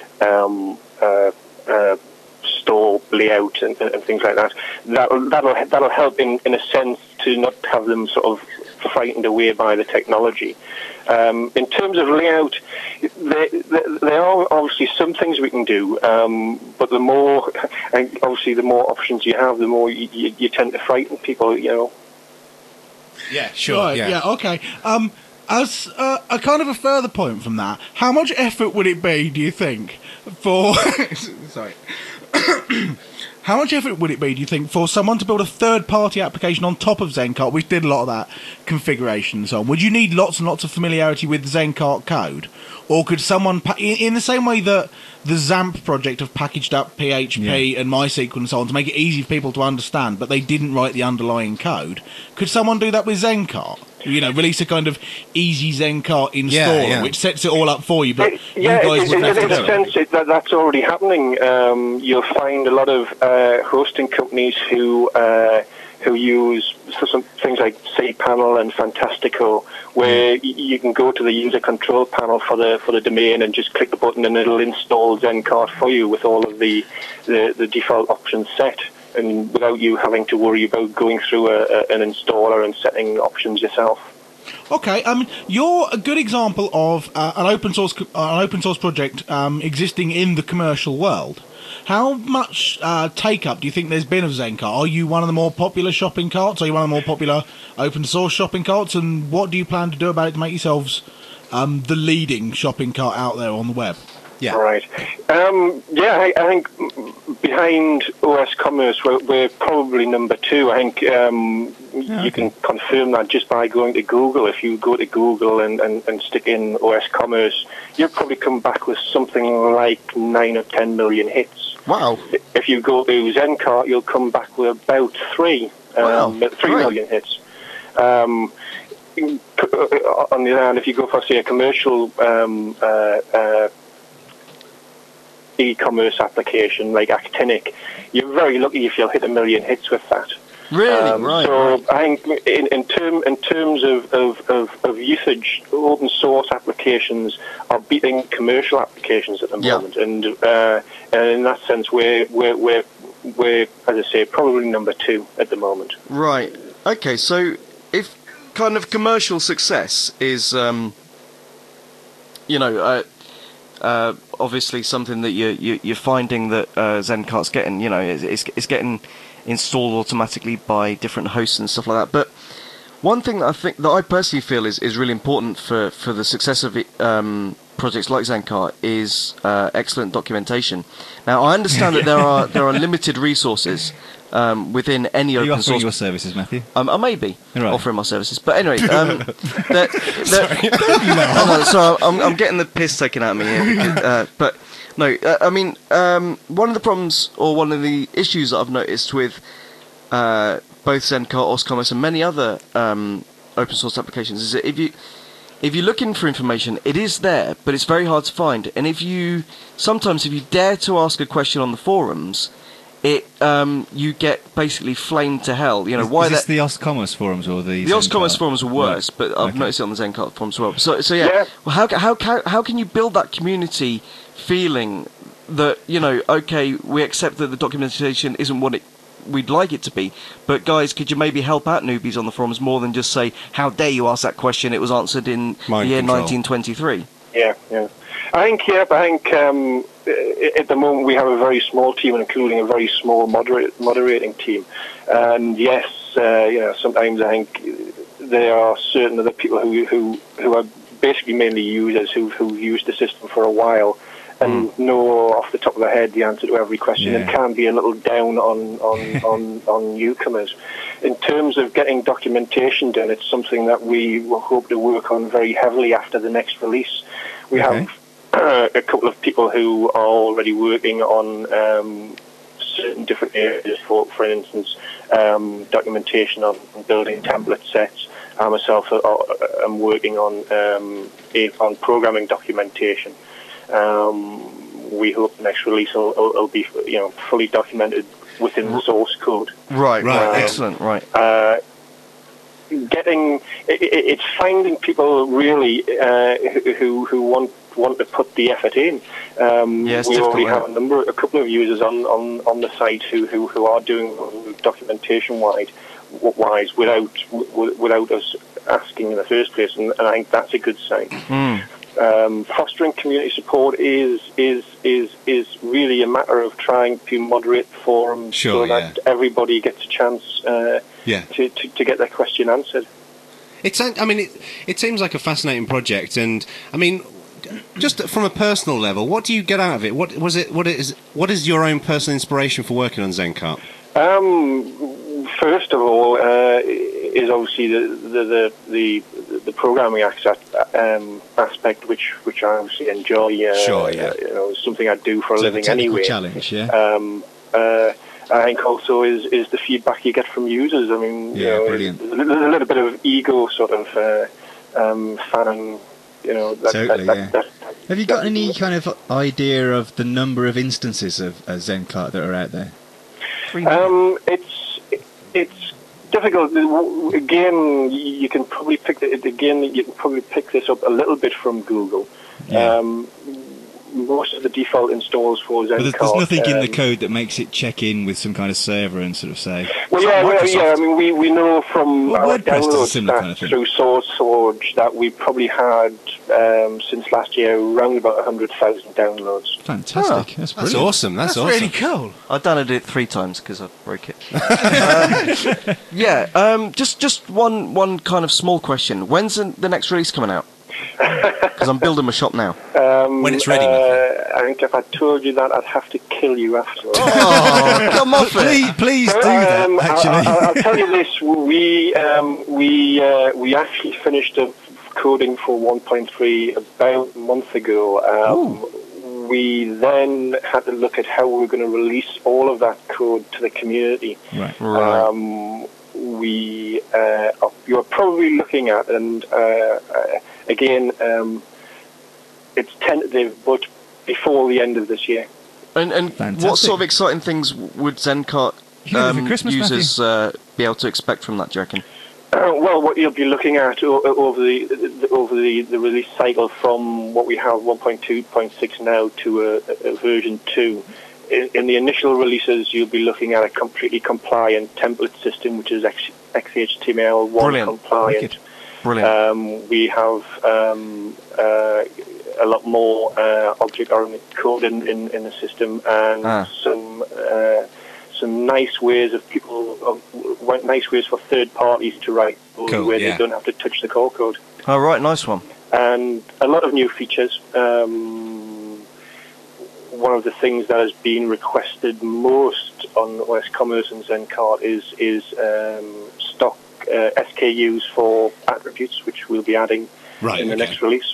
store layout and things like that. That'll help in a sense to not have them sort of frightened away by the technology. In terms of layout, there are obviously some things we can do, but the more options you have, the more you tend to frighten people. Yeah, sure. Right, yeah, okay. As a kind of a further point from that, how much effort would it be, do you think, for... Sorry. How much effort would it be, do you think, for someone to build a third-party application on top of Zencart, which did a lot of that configuration and so on? Would you need lots and lots of familiarity with Zencart code? Or could someone, in the same way that the XAMPP project have packaged up PHP and MySQL and so on to make it easy for people to understand, but they didn't write the underlying code, could someone do that with Zencart? Release a kind of easy Zencart installer, which sets it all up for you, but you guys wouldn't have to do it. In a sense, that's already happening. You'll find a lot of hosting companies who who use some things like cPanel and Fantastico, where you can go to the user control panel for the domain and just click the button and it'll install Zencart for you with all of the default options set, and without you having to worry about going through an installer and setting options yourself. Okay, you're a good example of an open source project existing in the commercial world. How much take-up do you think there's been of Zencart? Are you one of the more popular shopping carts? Are you one of the more popular open source shopping carts? And what do you plan to do about it to make yourselves the leading shopping cart out there on the web? Yeah. Right. I think behind OS Commerce, we're probably number 2. I think you can confirm that just by going to Google. If you go to Google and stick in OS Commerce, you'll probably come back with something like 9 or 10 million hits. Wow. If you go to Zencart, you'll come back with about 3 million hits. On the other hand, if you go for, say, a commercial e-commerce application like Actinic, you're very lucky if you'll hit 1 million hits with that. Really? Right. I think in terms of usage, open source applications are beating commercial applications at the moment, and in that sense, we're as I say, probably number 2 at the moment. Right. Okay. So if kind of commercial success is, obviously something that you're finding that Zencart's getting, it's getting installed automatically by different hosts and stuff like that. But one thing that I personally feel is really important for the success of projects like Zencart is excellent documentation. Now I understand that there are limited resources within any open source. Are you offering your services, Matthew? I may be offering my services, but anyway, so I'm getting the piss taken out of me here. But no, I mean, one of the problems or one of the issues that I've noticed with both Zencart, OS Commerce, and many other open source applications is that if you're looking for information, it is there, but it's very hard to find. And if you dare to ask a question on the forums, you get basically flamed to hell. Is this the OS Commerce forums or the OS Commerce forums are worse, right. but I've noticed it on the Zencart forums as well. So yeah. Well, how can you build that community feeling that okay, we accept that the documentation isn't what we'd like it to be, but guys, could you maybe help out newbies on the forums more than just say, how dare you ask that question? It was answered in the year 1923. Yeah. I think at the moment we have a very small team, including a very small moderating team. And yes, sometimes I think there are certain other people who are basically mainly users who've used the system for a while and know off the top of their head the answer to every question, and can be a little down on newcomers. In terms of getting documentation done, it's something that we will hope to work on very heavily after the next release. We have a couple of people who are already working on certain different areas, for instance, documentation on building template sets. I myself am working on programming documentation. We hope the next release will be fully documented within the source code. Right, excellent, right. It's finding people really who want to put the effort in. We already have a couple of users on the site who are doing documentation wise without us asking in the first place, and I think that's a good sign. Fostering community support is really a matter of trying to moderate the forum so that everybody gets a chance to get their question answered. It seems like a fascinating project, and I mean, just from a personal level, what do you get out of it? What is your own personal inspiration for working on Zencart? First of all, is obviously the programming aspect, which I obviously enjoy. Something I do for a living anyway. Challenge, I think also is the feedback you get from users. I mean, brilliant. There's a little bit of ego sort of fan. Have you got any kind of idea of the number of instances of Zencart that are out there? It's difficult. Again, you can probably pick this up a little bit from Google. Yeah. Most of the default installs for Zencard. But there's nothing in the code that makes it check in with some kind of server and sort of say. Well, yeah. I mean, we know from Well, our WordPress does a downloads similar kind of thing. through SourceForge that we probably had since last year around about 100,000 downloads. Fantastic. That's That's brilliant. awesome. That's awesome. really cool. I downloaded it 3 times because I broke it. Just one kind of small question. When's the next release coming out? Because I'm building my shop now. When it's ready, Matthew. I think if I told you that, I'd have to kill you afterwards. Oh, come off it! Please do that, actually. I'll tell you this: we actually finished up coding for 1.3 about a month ago. We then had to look at how we were going to release all of that code to the community. Right. You're probably looking at, and again, it's tentative, but before the end of this year. And Fantastic. what sort of exciting things would Zencart You can do it for Christmas, users be able to expect from that, do you reckon? Well, what you'll be looking at over the release cycle from what we have 1.2.6 now to a version 2. In the initial releases, you'll be looking at a completely compliant template system, which is XHTML1 compliant. Wicked. Brilliant. We have a lot more object-oriented code in the system, and some nice ways nice ways for third parties to write code where they don't have to touch the core code. All right, nice one. And a lot of new features. One of the things that has been requested most on OS Commerce and Zencart is stock SKUs for attributes, which we'll be adding in the next release.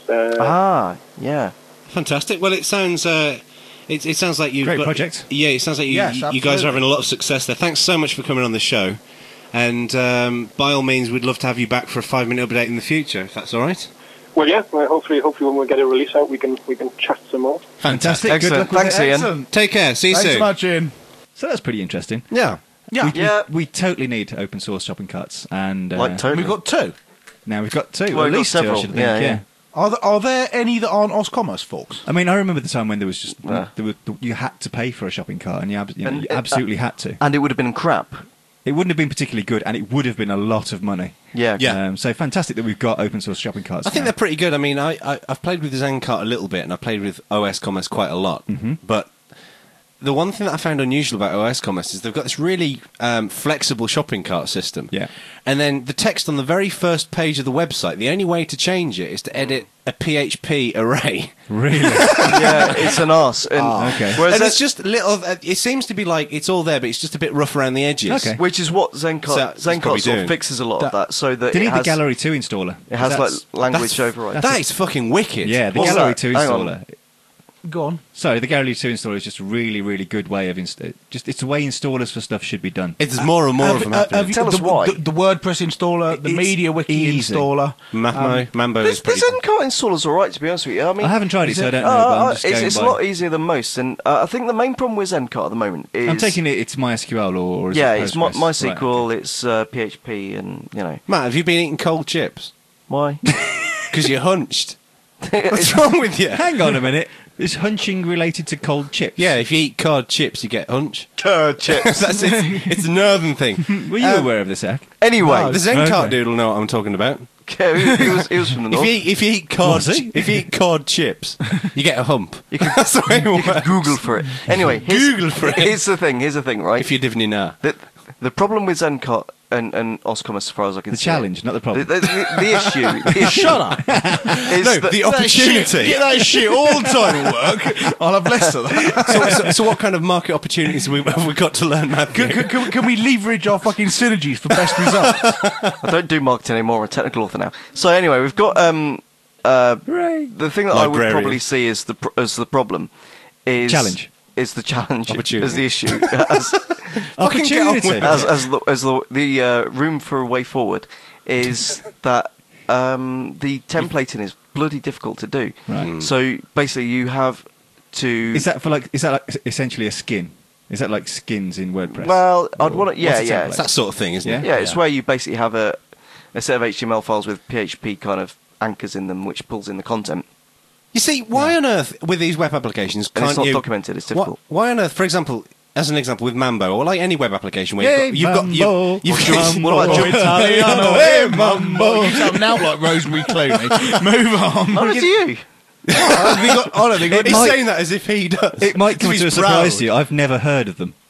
Yeah. Fantastic. Well, it sounds it sounds like you've Great got project. Yeah, it sounds like you guys are having a lot of success there. Thanks so much for coming on the show, and by all means, we'd love to have you back for a 5-minute update in the future, if that's all right. Well, yeah. Hopefully, when we get a release out, we can chat some more. Fantastic. Excellent. Good luck with Thanks, it. Ian. Excellent. Take care. See you Thanks soon. so much, Ian. So that's pretty interesting. Yeah. Yeah. We totally need open source shopping carts, and Totally. We've got 2. now we've got 2. Well, at we've got least 2, I several. should think. Yeah, yeah. Are there any that aren't OzCommerce, folks? I mean, I remember the time when there was just you had to pay for a shopping cart, and you absolutely had to. And it would have been crap. It wouldn't have been particularly good, and it would have been a lot of money. Yeah. Yeah. So fantastic that we've got open source shopping carts. I think now. they're pretty good. I mean, I've played with Zencart a little bit, and I've played with OS Commerce quite a lot. Mm-hmm. But the one thing that I found unusual about OS Commerce is they've got this really flexible shopping cart system. Yeah. And then the text on the very first page of the website, the only way to change it is to edit a PHP array. Really. Yeah, it's an arse. And, okay. Whereas And it's just little. It seems to be like it's all there, but it's just a bit rough around the edges. Okay. which is what Zencart So, it's probably sort doing. of fixes a lot of that, so that They it need the has, Gallery 2 installer. it has like That's- language override. That is fucking wicked. Yeah, the What's Gallery that? 2 Hang on. installer. Go on. Sorry, the Gallery 2 installer is just a really, really good way of it's the way installers for stuff should be done. There's more and more of them happening. Tell us why. The WordPress installer, the It's MediaWiki easy. installer. Mambo is The pretty. Zencart installer's alright, to be honest with you. I mean, I haven't tried it, is so I don't know, but I'm just going it's by. a lot easier than most, and I think the main problem with Zencart at the moment is... I'm taking it it's MySQL or is Yeah, it it's Postgres? MySQL, Right, it's PHP, and, Matt, have you been eating cold chips? why? Because you're hunched. What's wrong with you? Hang on a minute. Is hunching related to cold chips? Yeah, if you eat cod chips, you get hunch. Curd chips. That's it. It's a northern thing. Were you aware of this, Zach? Anyway, The Zencart Okay. dude will know what I'm talking about. he was from the north. If you eat cod, Was he? if you eat cod chips, you get a hump. That's the way it You can works. Google for it. Anyway, Google for it. Here's the thing, right? If you're divning now. The problem with Zencart and OzCommerce, as far as I can The see, challenge, not the problem. the issue. Shut up. Is No, that- the opportunity. Get that shit all the time at work. I'll have less of that. So what kind of market opportunities have we got to learn, Matthew? Can we leverage our fucking synergies for best results? I don't do marketing anymore. I'm a technical author now. So anyway, we've got Hooray. the thing that I would Librarian. probably see as the problem is Challenge. Is the challenge Opportunity. as the issue as Opportunity. the room for a way forward is that the templating is bloody difficult to do. Right. So basically, you have to. Is that like essentially a skin? Is that like skins in WordPress? Well, I'd want to. Yeah, What's a yeah. template? It's that sort of thing, isn't it? Yeah, it's Yeah. where you basically have a set of HTML files with PHP kind of anchors in them, which pulls in the content. You see, why on earth, with these web applications, And can't it's not you... documented, it's difficult. Why on earth, for example, as an example with Mambo, or like any web application where Hey, you've got... Mambo, What about Italiano, hey, Mambo. You sound now like Rosemary Clooney. Move on. Oh, it's you. I don't think He's might- saying that as if he does. It might come He's to a surprise proud. to you. I've never heard of them.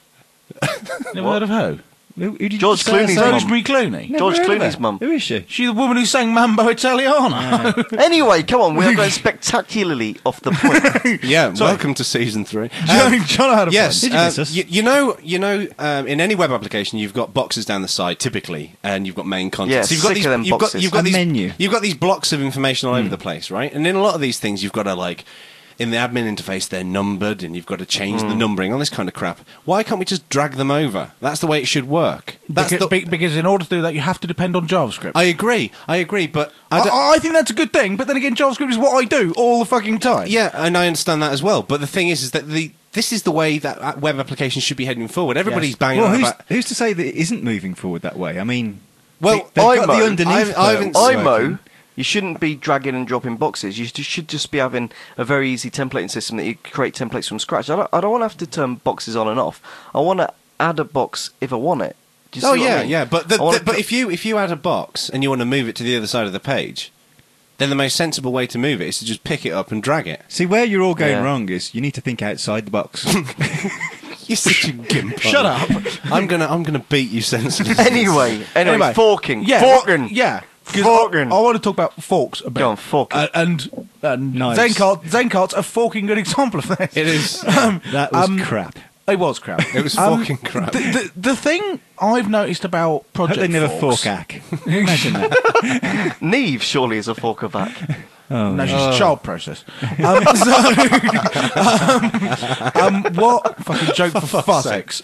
Never heard of who? Who did you George say? Clooney's Sorry. mum. Rosemary Clooney. Never George heard of Clooney's her. mum. Who is she? She's the woman who sang Mambo Italiano. Anyway, come on, we are going spectacularly off the point. Yeah, welcome to season 3. John had a Yes, Did you miss us? you know, in any web application, you've got boxes down the side typically, and you've got main content. Yeah, so you've got sick these, of them you've boxes. got, you've got A these, menu. You've got these blocks of information all over the place, right? And in a lot of these things, you've got to like. In the admin interface, they're numbered, and you've got to change the numbering, all this kind of crap. Why can't we just drag them over? That's the way it should work. That's because in order to do that, you have to depend on JavaScript. I agree, but I don't, I think that's a good thing, but then again, JavaScript is what I do all the fucking time. yeah, and I understand that as well. But the thing is that this is the way that web applications should be heading forward. Everybody's Yes. banging Well, on who's, about. who's to say that it isn't moving forward that way? I mean, Well, they've got IMO, the underneath. I haven't- parts IMO, working. you shouldn't be dragging and dropping boxes. You should just be having a very easy templating system that you create templates from scratch. I don't want to have to turn boxes on and off. I want to add a box if I want it. Do you see Oh what I yeah, mean? yeah. But I wanna but if you add a box and you want to move it to the other side of the page, then the most sensible way to move it is to just pick it up and drag it. See, where you're all going Yeah. wrong is you need to think outside the box. You're such a gimp. Shut up. I'm gonna beat you senseless. Anyway, forking. Yeah, Forking. Yeah. 'Cause Forking. I want to talk about forks a bit. Go on, forking. And Knives. Zenkart's a forking good example of this. It is. That was crap. It was crap. It was fucking crap. The thing I've noticed about I Project hope they never Forks, fork-ack. Imagine that. Neve surely is a forker back. Oh, No, she's no. a child process. What fucking joke for Fuzzex?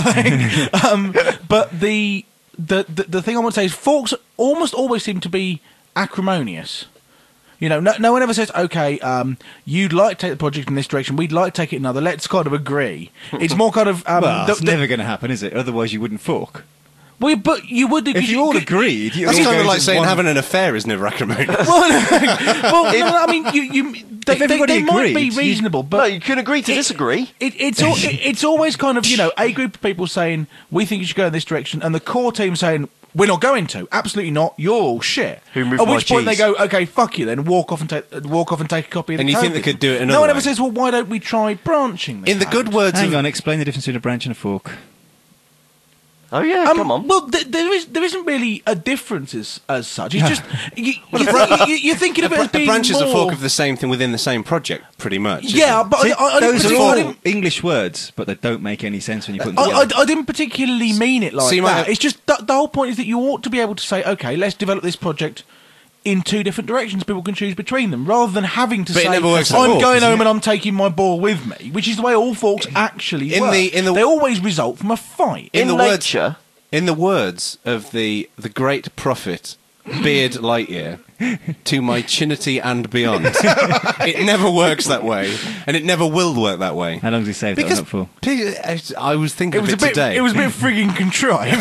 But the thing I want to say is forks almost always seem to be acrimonious. You know, no one ever says, okay, you'd like to take the project in this direction, we'd like to take it another, let's kind of agree. It's more kind of... Well, it's never going to happen, is it? Otherwise, you wouldn't fork. well, but you would... If you all agreed, you'd That's all kind go of like to saying one- having an affair is never acrimonious. Well, no, I mean, they everybody might be agreed, reasonable, No, but... you can agree to disagree. It's always kind of, you know, a group of people saying, we think you should go in this direction, and the core team saying, we're not going to. Absolutely not. You're all shit. Who moved At my which point they cheese? go, okay, fuck you then, walk off and take a copy of And the you think code. they could do it No another one ever way? says, well, why don't we try branching the In the code? good words Hang of on, explain the difference between a branch and a fork. Oh yeah, come on. Well, there isn't really a difference as such. It's just you're thinking of it as a being branch is a more- fork of the same thing within the same project, pretty much. isn't Yeah, it? but See, I those didn't are all particularly- English words, but they don't make any sense when you put them together. I didn't particularly mean it like So you might that. have- It's just the whole point is that you ought to be able to say, okay, let's develop this project in two different directions. People can choose between them, rather than having to But it say, never works at I'm all, going doesn't home it? and I'm taking my ball with me, which is the way all forks actually In work. the- they always result from a fight. in In the words- nature, In the words of the great prophet Beard Lightyear, to my chinity and beyond, it never works that way, and it never will work that way. How long does he save that Because one up for? I was thinking It was of a bit. today. It was a bit frigging contrived.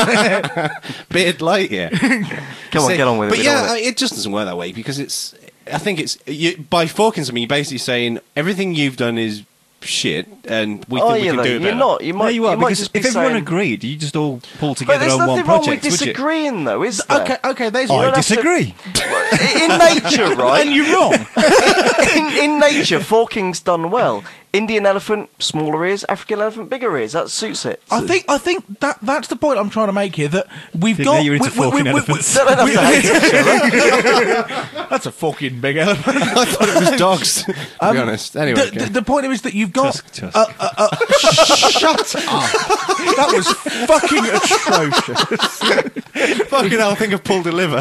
Beard Lightyear. come on, See, get on with it. But we don't yeah, want it. it just doesn't work that way because it's. I think it's by forking something. You're basically saying everything you've done is shit, and we think we can do it You're better. not. You might. No, you are, might because just be if everyone saying, agreed, you just all pull But together there's on one nothing wrong with project, would you? disagreeing, though, is there? okay. There's I don't have to- disagree. In nature, right? and you're wrong. in nature, forking's done well. Indian elephant, smaller ears. African elephant, bigger ears. That suits it. I think that's the point I'm trying to make here. That we've Didn't got. know you were into forking elephants. They don't have to hate each other. That's a fucking big elephant. I thought it was dogs. To be honest. Anyway, The point is that you've got. Tusk. Shut up! That was fucking atrocious. fucking hell, I think I've pulled a liver.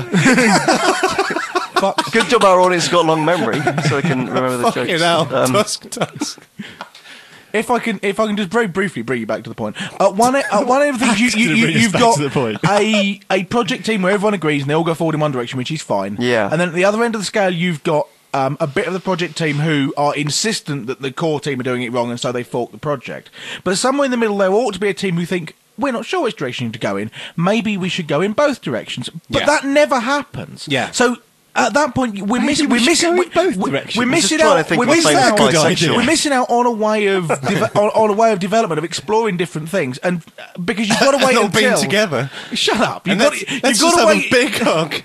Fuck. Good job our audience got long memory, so they can remember the Fucking jokes. hell, tusk. If I can just very briefly bring you back to the point. One of the things you've back got to the point. a project team where everyone agrees and they all go forward in one direction, which is fine. Yeah. And then at the other end of the scale, you've got a bit of the project team who are insistent that the core team are doing it wrong, and so they fork the project. But somewhere in the middle, there ought to be a team who think, we're not sure which direction to go in. Maybe we should go in both directions. But Yeah. that never happens. Yeah. So at that point, we're missing. We're missing go in both directions. We're I'm missing just trying out. to think We're what missing famous out. bisexual. We're missing out on a way of on a way of development of exploring different things, and because you've got to wait Not until being together. Shut up! You've And got, let's you've got just to have wait. a big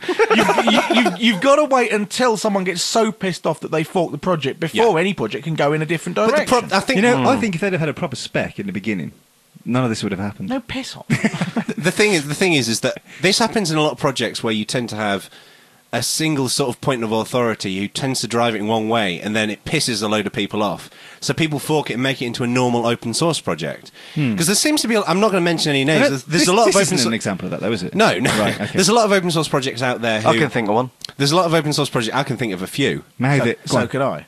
hug. You've got to wait until someone gets so pissed off that they fork the project before Yeah. any project can go in a different But the direction. I think You know, I think if they'd have had a proper spec in the beginning, none of this would have happened. No piss off. the thing is that this happens in a lot of projects where you tend to have a single sort of point of authority who tends to drive it in one way, and then it pisses a load of people off. So people fork it and make it into a normal open source project. Because there seems to be, I'm not going to mention any names. There's a lot of this open isn't an source. example of that, though, is it? No. Right, okay. There's a lot of open source projects out there. Who, I can think of one. There's a lot of open source projects. I can think of a few. Mouth it. Go So on. could I.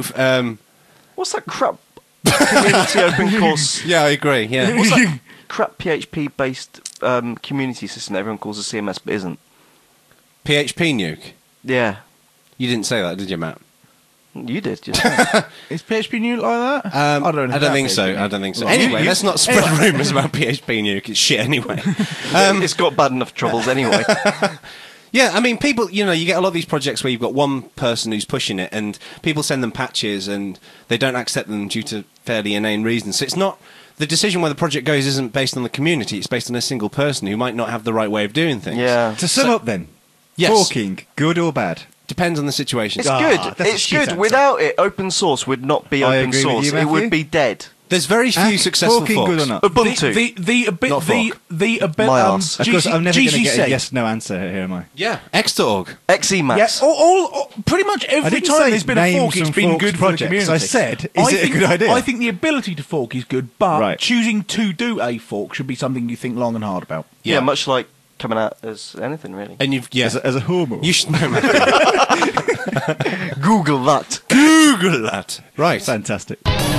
What's that crap community open course? Yeah, I agree. Yeah. What's that crap PHP based community system that everyone calls a CMS but isn't? PHP nuke. Yeah, You didn't say that, did you, Matt? you did. Just now. Is PHP new like that? I don't know think so. I don't think so. Anyway, let's not spread rumours about PHP nuke. It's shit anyway. It's got bad enough troubles anyway. Yeah, I mean, people, you get a lot of these projects where you've got one person who's pushing it, and people send them patches, and they don't accept them due to fairly inane reasons. So it's not, the decision where the project goes isn't based on the community, it's based on a single person who might not have the right way of doing things. Yeah, To sum up then, Yes. forking, good or bad? Depends on the situation. it's Ah, good. that's a It's shit good. answer. Without it, open source would not be I open agree with source. you, It would Matthew. be dead. There's very few successful forking, forks. good or not? Ubuntu. Not fork. My arse. Of course, I'm never going to get GCC. a yes/no answer here, am I? Yeah, X.org. Xemacs. Yeah, all pretty much I every didn't time say there's been a name fork, it's some been forked good for the projects. community. I said, is it a think- good idea? I think the ability to fork is good, but Right. choosing to do a fork should be something you think long and hard about. Yeah, much like coming out as anything really. And you've, yeah. As a homo. You should know, Matthew. Google that. Google that. Right. Fantastic.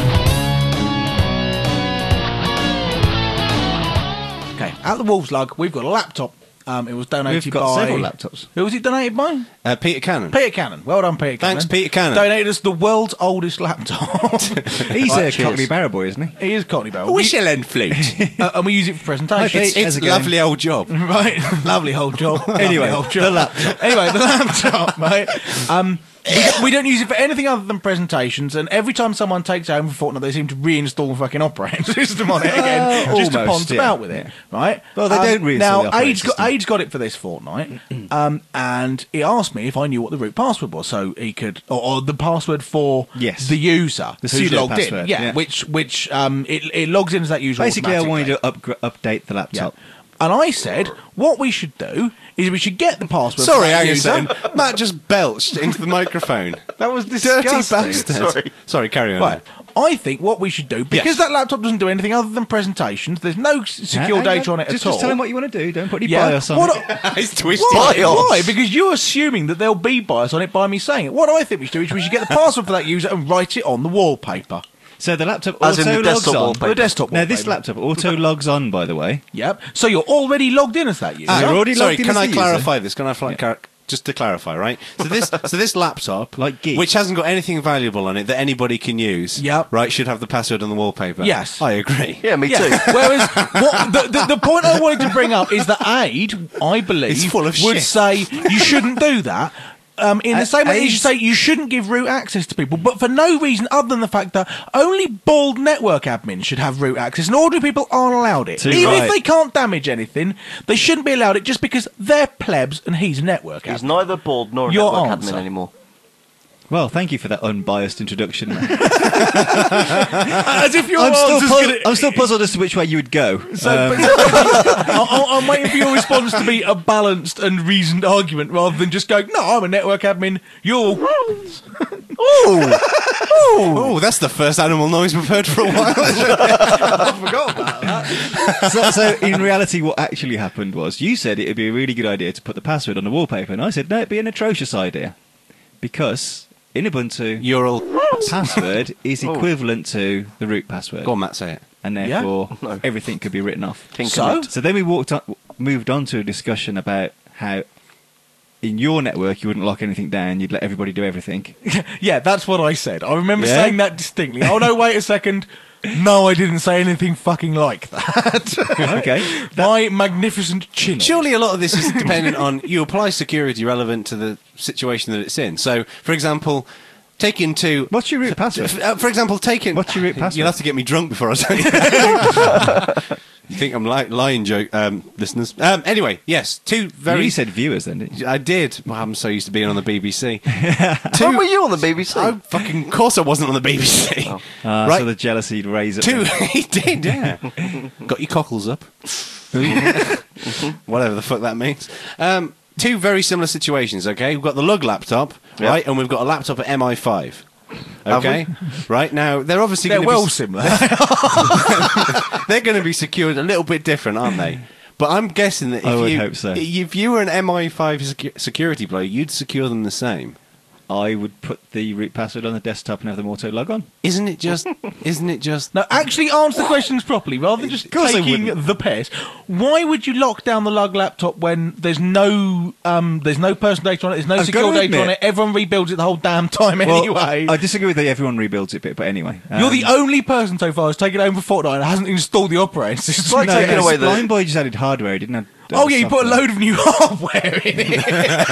Okay, at the Wolves Lug, we've got a laptop. It was donated We've got by... several laptops. Who was it donated by? Peter Cannon. Peter Cannon. Well done, Peter Cannon. Thanks, Peter Cannon. Donated us the world's oldest laptop. He's Right, a cheers. Cockney Barrow boy, isn't he? He is Cockney Barrel. Whistle and flute. And we use it for presentations. It's- It's How's a it going? lovely old job. Right, lovely whole job. Anyway, Lovely whole job. the laptop. Anyway, the laptop, mate. We don't use it for anything other than presentations, and every time someone takes it home for Fortnite, they seem to reinstall the fucking operating system on it again, just to almost, ponce yeah. about with it, right? Well, they don't reinstall now, the operating system. Age got it for this fortnight, and he asked me if I knew what the root password was, so he could, or the password for Yes. the user The who's pseudo logged in, password, yeah, yeah. which it logs in as that user. Basically, I wanted automatically. to update the laptop. Yeah. And I said, what we should do is we should get the password. Sorry, for that hang on a user. second. Matt just belched into the microphone. That was Dirty disgusting. bastard. Sorry, carry on. Right. I think what we should do, because Yes. that laptop doesn't do anything other than presentations, there's no secure data on it just, at all. Just tell him what you want to do. Don't put any Yeah. bias on What it. It's twisted. Why? Bias. Why? Because you're assuming that there'll be bias on it by me saying it. What I think we should do is we should get the password for that user and write it on the wallpaper. So the laptop As in auto the logs desktop on. wallpaper. The desktop Now, this wallpaper. laptop auto logs on, by the way. Yep. So you're already logged in as that user. You're already Sorry, logged in can as I the clarify this? Can I just to clarify, right? So this laptop, Like geek. which hasn't got anything valuable on it that anybody can use, Yep. right, should have the password on the wallpaper. Yes. I agree. Yeah, me too. Yeah. Whereas the point I wanted to bring up is that Aid, I believe, It's full of would shit. say you shouldn't do that. In the same way as you Aid- say you shouldn't give root access to people, but for no reason other than the fact that only bald network admins should have root access, and ordinary people aren't allowed it. Too Even right. if they can't damage anything, they shouldn't be allowed it just because they're plebs and he's a network He's admin. neither bald nor a Your network answer. admin anymore. Well, thank you for that unbiased introduction. As if your I'm answer's gonna- still puzzled as to which way you would go. I'm waiting for your response to be a balanced and reasoned argument rather than just going, no, I'm a network admin, you're... Oh, that's the first animal noise we've heard for a while. I forgot about that. so in reality, what actually happened was you said it would be a really good idea to put the password on the wallpaper, and I said no, it'd be an atrocious idea because in Ubuntu, You're all. password is equivalent to the root password, Go on, Matt, say it. and Yeah? therefore No. everything could be written off. Tinker So? nut. So then we moved on to a discussion about how in your network, you wouldn't lock anything down. You'd let everybody do everything. Yeah, that's what I said. I remember Yeah? saying that distinctly. Oh, no, wait a second. No, I didn't say anything fucking like that. Okay. My magnificent chin. Surely a lot of this is dependent on you apply security relevant to the situation that it's in. So, for example, take into... What's your root password? For example, take in... What's your root password? You'll have to get me drunk before I tell you. You think I'm lying, joke, listeners? Anyway, yes, two very... You said viewers then, didn't you? I did. Well, I'm so used to being on the BBC. When were you on the BBC? Oh, fucking of course I wasn't on the BBC. Right. So the jealousy raise up. Two, he did, yeah. Got your cockles up. Whatever the fuck that means. Two very similar situations, okay? We've got the lug laptop, right? And we've got a laptop at MI5. Okay? Right, now, they're obviously They're going to well be... similar. They're going to be secured a little bit different, aren't they? But I'm guessing that I would hope so. if you were an MI5 security bloke, you'd secure them the same. I would put the root password on the desktop and have them auto log on. Isn't it just... Now, actually answer the questions properly, rather than just course I taking wouldn't. the piss. Why would you lock down the lug laptop when there's no personal data on it, there's no I've secure got to data on admit- it, everyone rebuilds it the whole damn time anyway? I disagree with the everyone rebuilds it bit, but anyway. You're the only person so far who's taken it home for Fortnite and hasn't installed the operating system. It's like taking away the... Blind Boy just added hardware. He didn't have. Oh yeah, you put a software. load of new hardware in it.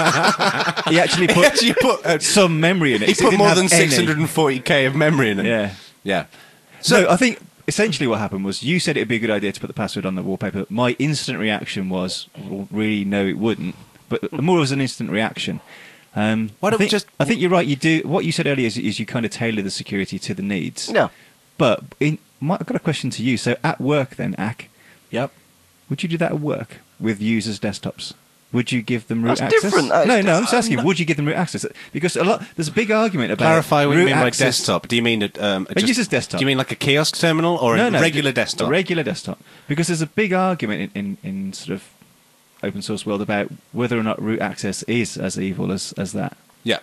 He actually put some memory in it. He so put didn't more have than any. 640k of memory in it. Yeah. Yeah. So I think essentially what happened was you said it'd be a good idea to put the password on the wallpaper. My instant reaction was, well, really, no, it wouldn't. But more as an instant reaction. Why don't we just... I think you're right. You do what you said earlier is you kind of tailor the security to the needs. Yeah. But I've got a question to you. So at work then, Ak, Yep. would you do that at work with users' desktops? Would you give them root That's access? different. No, I'm just asking. Would you give them root access? Because there's a big argument about Clarify what you root mean by access. desktop. Do you mean A user's desktop. Do you mean like a kiosk terminal or a regular desktop? A regular desktop. Because there's a big argument in sort of open source world about whether or not root access is as evil as that. Yeah.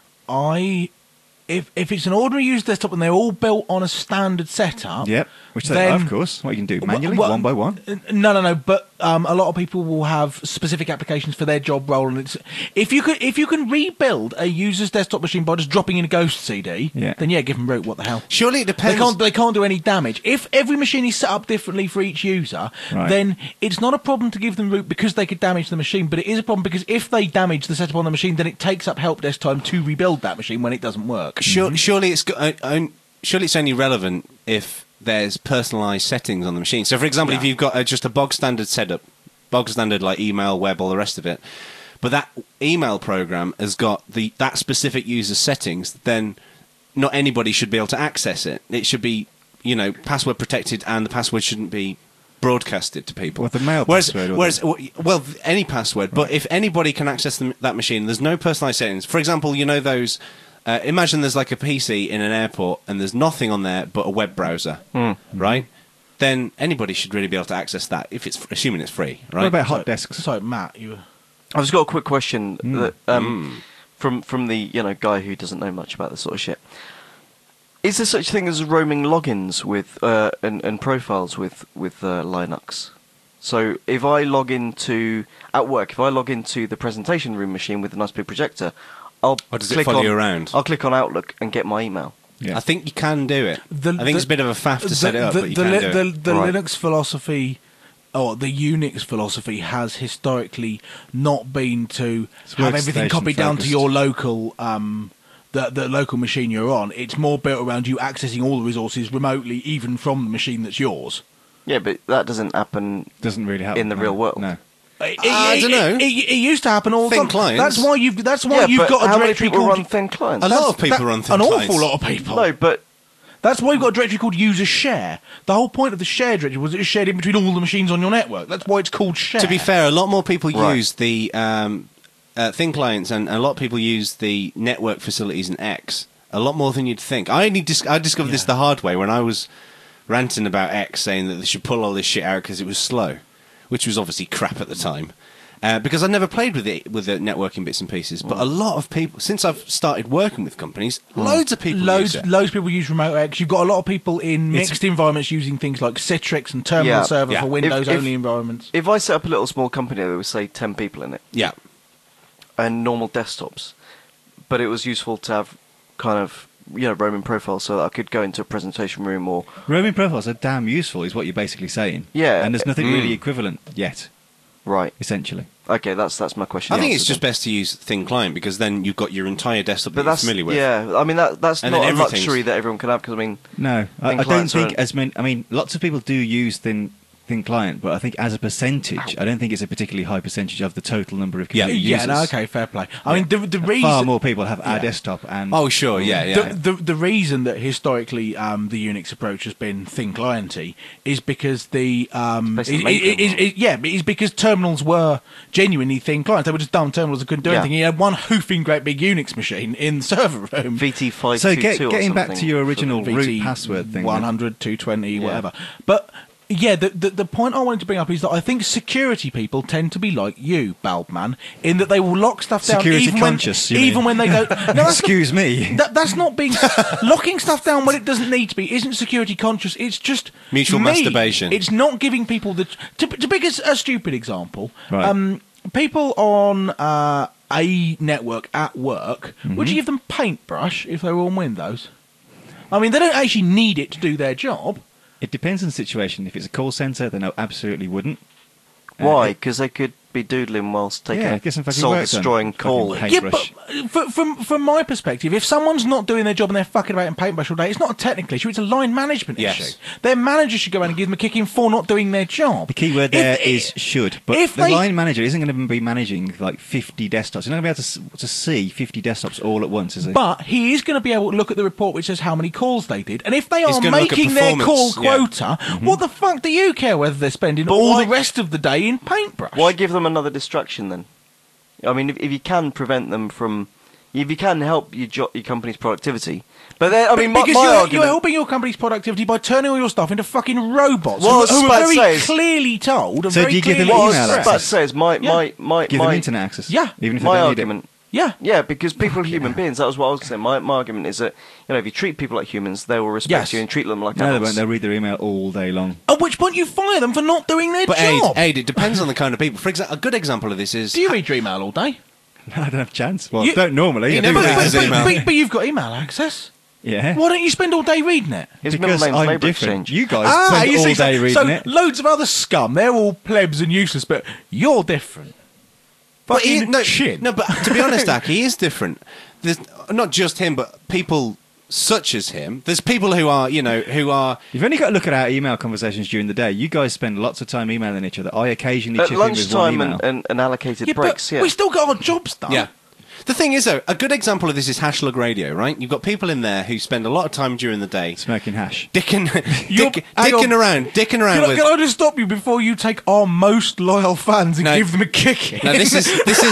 If it's an ordinary user desktop and they're all built on a standard setup, Yep. Which they then- are, of course. What you can do manually, Well, one by one. No. But a lot of people will have specific applications for their job role, and it's if you can rebuild a user's desktop machine by just dropping in a ghost CD, Yeah. then yeah, give them root. What the hell? Surely it depends. They can't do any damage. If every machine is set up differently for each user, Right. then it's not a problem to give them root because they could damage the machine. But it is a problem because if they damage the setup on the machine, then it takes up help desk time to rebuild that machine when it doesn't work. Surely it's only relevant if there's personalised settings on the machine. So, for example, if you've got just a bog standard setup, bog standard like email, web, all the rest of it, but that email program has got that specific user's settings, then not anybody should be able to access it. It should be, password protected, and the password shouldn't be broadcasted to people. What, the mail password? Well, any password. But if anybody can access that machine, there's no personalised settings. For example, those... imagine there's like a PC in an airport and there's nothing on there but a web browser, right? Then anybody should really be able to access that, if it's assuming it's free, right? What about hot desks? So Matt, you. I've just got a quick question that, from the guy who doesn't know much about this sort of shit. Is there such thing as roaming logins with and profiles with Linux? So if I log into at work, if I log into the presentation room machine with a nice big projector, Or does it follow you around? I'll click on Outlook and get my email. Yeah. I think you can do it. I think it's a bit of a faff to set it up, but you can do it. The Right. Linux philosophy, or the Unix philosophy, has historically not been to have everything workstation copied down to focused. your local the local machine you're on. It's more built around you accessing all the resources remotely, even from the machine that's yours. Yeah, but that doesn't happen. Doesn't really happen in the real world. No. I don't know. It used to happen all the Thin time. clients. That's why you've But got a how many directory people called run thin clients? A lot of people run thin an clients. awful lot of people. No, but That's why you've got a directory called user share. The whole point of the share directory was it was shared in between all the machines on your network. That's why it's called share. To be fair, a lot more people Right. use the thin clients, and a lot of people use the network facilities in X. A lot more than you'd think. I discovered this the hard way when I was ranting about X, saying that they should pull all this shit out because it was slow, which was obviously crap at the time. Because I never played with the networking bits and pieces, but a lot of people, since I've started working with companies, loads of people use it. Loads of people use Remote X. You've got a lot of people in mixed environments using things like Citrix and Terminal Yeah. Server Yeah. for Windows-only environments. if I set up a little small company, there was say 10 people in it. Yeah. and normal desktops, but it was useful to have kind of roaming profiles so that I could go into a presentation room or Roaming profiles are damn useful, is what you're basically saying. Yeah. And there's nothing really equivalent yet, right. essentially. Okay, that's my question. I think answered it's just then. best to use thin client because then you've got your entire desktop But that you're that's familiar with. yeah. I mean that's And not then a everything's- luxury that everyone can have because I mean No, I don't clients think are- as many. I mean, lots of people do use thin client, but I think as a percentage, I don't think it's a particularly high percentage of the total number of community Yeah, users. no, okay, fair play. I mean, the reason Far more people have our desktop and Oh, sure, yeah. The reason that historically the Unix approach has been thin clienty is because the is because terminals were genuinely thin clients. They were just dumb terminals that couldn't do Yeah. anything. You had one hoofing great big Unix machine in the server room. VT522 So or getting back something. to your original VT root password thing, then. 100, 220, whatever. But yeah, the point I wanted to bring up is that I think security people tend to be like you, Balbman, in that they will lock stuff down Security even conscious, you even mean? when they go. No, that's Excuse me. That's not being locking stuff down when it doesn't need to be. Isn't security conscious? It's just Mutual me. masturbation. It's not giving people the. To pick a stupid example, Right. people on a network at work, Mm-hmm. would you give them Paintbrush if they were on Windows? I mean, they don't actually need it to do their job. It depends on the situation. If it's a call centre, then I absolutely wouldn't. Why? Because they could be doodling whilst taking Yeah, a get some fucking soul-destroying work done. call. Fucking Yeah, paintbrush. but from my perspective, if someone's not doing their job and they're fucking about in Paintbrush all day, it's not a technical issue, it's a line management Yes. issue. Their manager should go around and give them a kick in for not doing their job. The key word there is should. But if the they- line manager isn't going to be managing like 50 desktops. You're not going to be able to see 50 desktops all at once, is it? But he is going to be able to look at the report which says how many calls they did. And if they He's are gonna look at making their call performance, yeah. quota, what the fuck do you care whether they're spending But all why- the rest of the day in Paintbrush? Why give them another distraction then? I mean, if you can prevent them from, if you can help your company's productivity, but then, I mean, my because you're argument. helping your company's productivity by turning all your stuff into fucking robots Well, I was who are about to very say is- clearly told and So very do you give them clearly what I was email about to access? say is my Give them internet access. Yeah. Even if they my don't argument. need it. Yeah. Yeah, because people are human beings. That was what I was saying. My argument is that if you treat people like humans, they will respect Yes. you and treat them like No, they adults. won't. They'll read their email all day long. At which point you fire them for not doing their But job. Aid, it depends on the kind of people. For example, a good example of this is... Do you read your email all day? I don't have a chance. Well, You- don't normally. He I never do reads that. his email. But you've got email access. Yeah. Why don't you spend all day reading it? His Because middle name's I'm Labour different. Exchange. You guys spend you all see, day reading so it. loads of other scum, they're all plebs and useless, but you're different. But Fucking shit. No, but to be honest, Dak, he is different. There's not just him, but people such as him. There's people who are, who are... You've only got to look at our email conversations during the day. You guys spend lots of time emailing each other. I occasionally At chip in with one lunchtime email. and allocated Yeah, breaks, but yeah. we still got our jobs done. Yeah. The thing is, though, a good example of this is Hashlug Radio, right? You've got people in there who spend a lot of time during the day Smoking hash. dicking hang on. around Can I, with... can I just stop you before you take our most loyal fans and No. give them a kick in? No, this is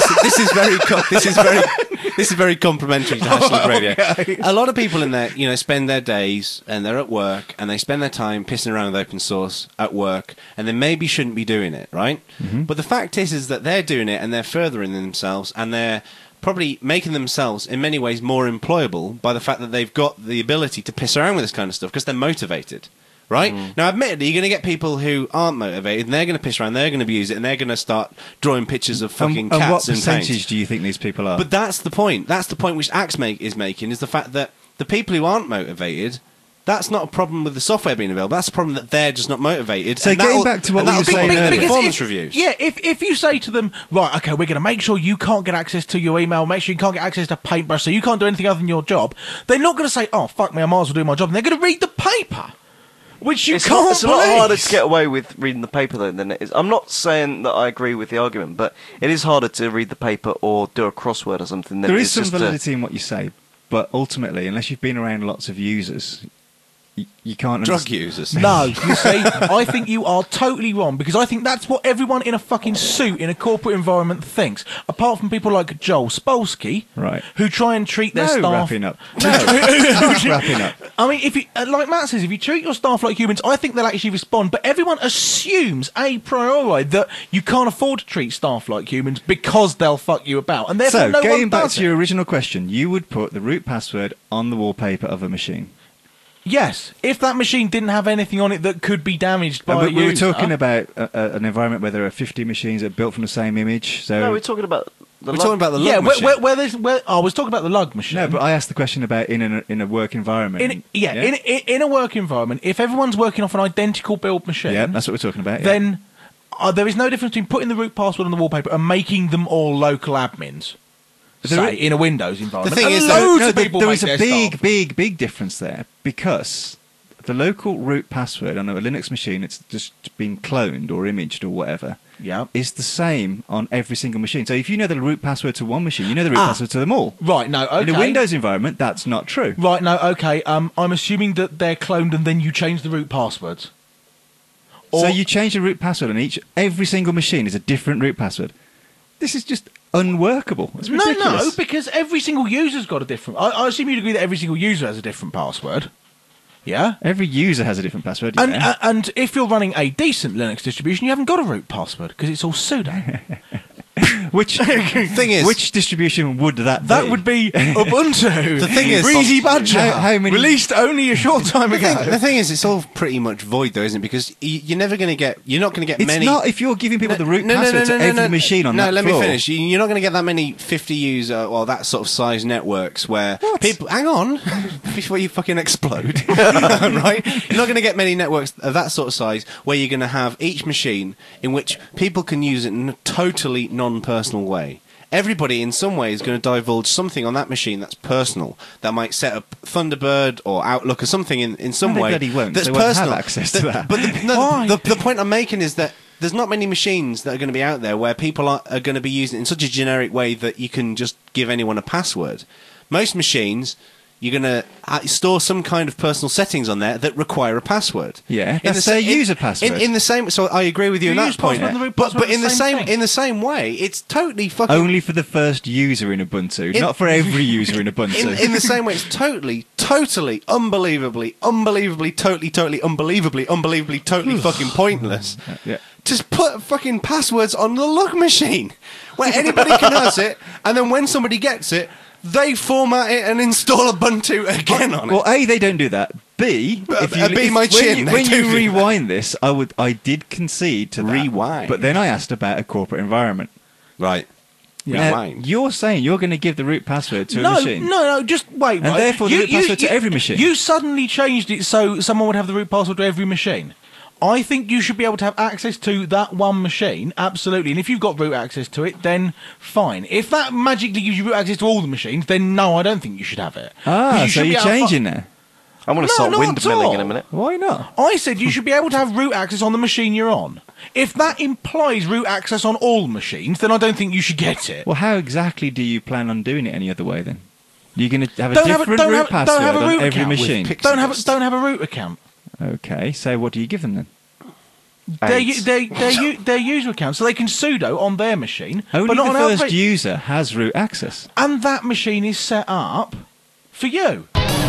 very complimentary to Hashtag Radio. Okay. A lot of people in there, spend their days and they're at work and they spend their time pissing around with open source at work, and they maybe shouldn't be doing it, right? But the fact is that they're doing it and they're furthering themselves, and they're probably making themselves in many ways more employable by the fact that they've got the ability to piss around with this kind of stuff because they're motivated. Right? Now, admittedly, you're going to get people who aren't motivated, and they're going to piss around, they're going to abuse it, and they're going to start drawing pictures of fucking And what cats and percentage paint. do you think these people are? But that's the point. That's the point which Axe is making, is the fact that the people who aren't motivated, that's not a problem with the software being available. That's a problem that they're just not motivated. So and getting that'll- back to what and we were that'll saying be earlier. performance if, reviews. Yeah, if you say to them, right, okay, we're going to make sure you can't get access to your email, make sure you can't get access to Paintbrush, so you can't do anything other than your job, they're not going to say, oh, fuck me, I might as well do my job. And they're going to read the paper, which you It's can't a lot harder police. to get away with reading the paper though than it is. I'm not saying that I agree with the argument, but it is harder to read the paper or do a crossword or something. Than there it is some just validity in what you say, but ultimately, unless you've been around lots of users, you can't... Drug users. No, you see, I think you are totally wrong, because I think that's what everyone in a fucking suit in a corporate environment thinks, apart from people like Joel Spolsky, Right. who try and treat their No, staff... wrapping up. No, not wrapping up. I mean, if you, like Matt says, if you treat your staff like humans, I think they'll actually respond. But everyone assumes a priori that you can't afford to treat staff like humans because they'll fuck you about, and therefore So, no getting one back does to it. your original question, you would put the root password on the wallpaper of a machine. Yes, if that machine didn't have anything on it that could be damaged by But we were user. talking about an environment where there are 50 machines that are built from the same image. So No, we're talking about We're talking about the lug yeah, machine. where I was talking about the lug machine. No, but I asked the question about in a work environment. In a work environment, if everyone's working off an identical build machine, Yeah, that's what we're talking about. yeah. then there is no difference between putting the root password on the wallpaper and making them all local admins. Say, in a Windows environment. The thing is, loads of people there make is a their stuff. big difference there, because the local root password on a Linux machine, it's just been cloned or imaged or whatever, Yeah. is the same on every single machine. So if you know the root password to one machine, you know the root password to them all. Right, no, okay. In a Windows environment, that's not true. Right, no, okay. I'm assuming that they're cloned and then you change the root passwords. So you change the root password on every single machine is a different root password. This is just unworkable. It's ridiculous. No, because every single user's got a different... I assume you'd agree that every single user has a different password. Yeah? Every user has a different password. Yeah. And if you're running a decent Linux distribution, you haven't got a root password because it's all sudo. Which thing is, which distribution would that be? That would be Ubuntu. The thing is- Breezy Badger. How many- Released only a short time ago. the thing is, it's all pretty much void, though, isn't it? Because you're never going to get. You're not going to get It's many. not if you're giving people the root password to every machine on that let floor. me finish. You're not going to get that many 50 user, well, that sort of size networks where people. Hang on, before you fucking explode, right? You're not going to get many networks of that sort of size where you're going to have each machine in which people can use it in a totally non-personal way. Everybody, in some way, is going to divulge something on that machine that's personal. That might set up Thunderbird or Outlook or something in some No, they way. bloody won't. That's They won't have personal. access to that. But Why? the point I'm making is that there's not many machines that are going to be out there where people are going to be using it in such a generic way that you can just give anyone a password. Most machines, you're going to store some kind of personal settings on there that require a password. Yeah, In that's the their sa- user password. In the same, so I agree with you in You that use point. password and the root But password in are the the same same thing. in the same way, it's totally fucking Only for the first user in Ubuntu, not for every user in Ubuntu. in the same way, it's totally, unbelievably, totally fucking pointless. Yeah. Just put fucking passwords on the lug machine where anybody can has it, and then when somebody gets it, they format it and install Ubuntu again on it. Well, A, they don't do that. B, B, my chin, they when do you do that. rewind this, I did concede to that. Rewind. But then I asked about a corporate environment. Right. Now, Rewind. you're saying you're going to give the root password to a machine. No, just wait. And right. therefore the root password to every machine. You suddenly changed it so someone would have the root password to every machine. I think you should be able to have access to that one machine, absolutely. And if you've got root access to it, then fine. If that magically gives you root access to all the machines, then no, I don't think you should have it. 'Cause Ah, you so should be you're able to- changing now. I'm going to No, start not at windmilling all. in a minute. Why not? I said you should be able to have root access on the machine you're on. If that implies root access on all machines, then I don't think you should get it. Well, how exactly do you plan on doing it any other way then? You're going to have a Don't have a- different don't root have- don't password have a on root every account with machine. Pixie Don't dust. have a root account. Okay, so what do you give them then? Their AIDS. user account, so they can sudo on their machine, Only but not the on first our user has root access. and that machine is set up for you.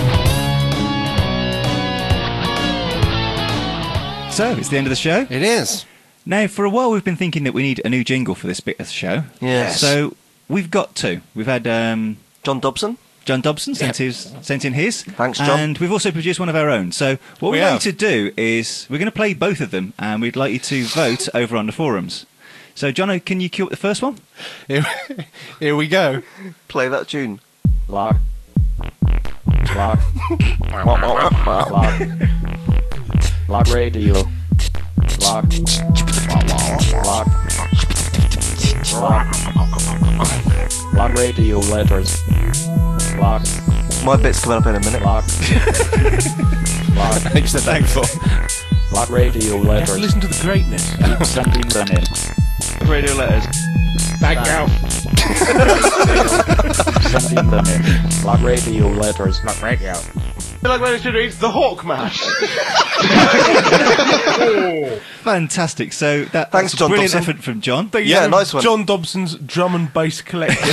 So, it's the end of the show. It is. Now, for a while we've been thinking that we need a new jingle for this bit of the show. Yes. So, we've got two. We've had John Dobson. John Dobson sent in his. Thanks, John. And we've also produced one of our own. So what We we're going have. to do is we're going to play both of them, and we'd like you to vote over on the forums. So, Jono, can you cue up the first one? Here we go. Play that tune. Lock. Lock. Lock. Lock radio. Lock. Lock. Lock. Lock radio letters. Lock. My bit's coming up in a minute. Lock. Lock. Thanks to thankful. Lock radio Let's letters. listen to the greatness. Keep sending them in. Radio letters. Back out. Sending them in. Lock radio letters. Lock radio. Like when it's the Hawkman. Fantastic. So that's Thanks, a John brilliant Dobson. effort from John. Yeah, nice one. John Dobson's drum and bass collective.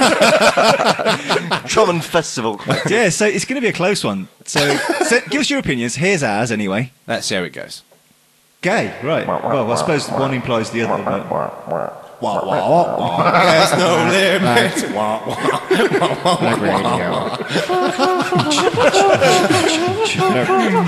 Drummond Festival. Yeah, so it's going to be a close one. So give us your opinions. Here's ours anyway. Let's see how it goes. Gay, right. Well, I suppose one implies the other. But... There's no limit. Lock radio.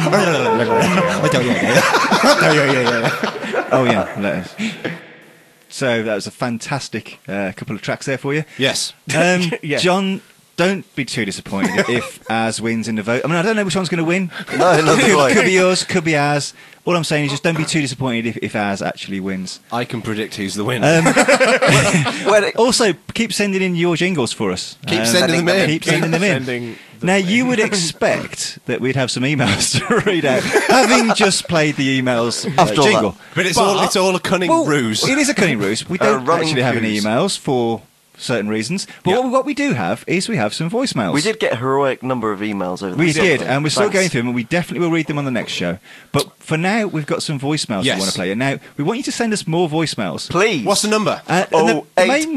Oh, yeah, letters. So that was a fantastic couple of tracks there for you. Yes. Yeah. John, don't be too disappointed if Az wins in the vote. I mean, I don't know which one's going to win. No, neither do I. Could be yours, could be Az. All I'm saying is just don't be too disappointed if Az actually wins. I can predict who's the winner. Also, keep sending in your jingles for us. Keep sending them in. Keep sending them in. Now, you would expect that we'd have some emails to read out, having just played the emails After all jingle. that. But it's all a cunning ruse. It is a cunning ruse. We don't running actually have any fuse. emails for certain reasons. But Yeah. what we do have is we have some voicemails. We did get a heroic number of emails over We the did, summer. and we're still Thanks. going through them, and we definitely will read them on the next show. But for now, we've got some voicemails Yes. we want to play. And now, we want you to send us more voicemails. Please. What's the number? And the main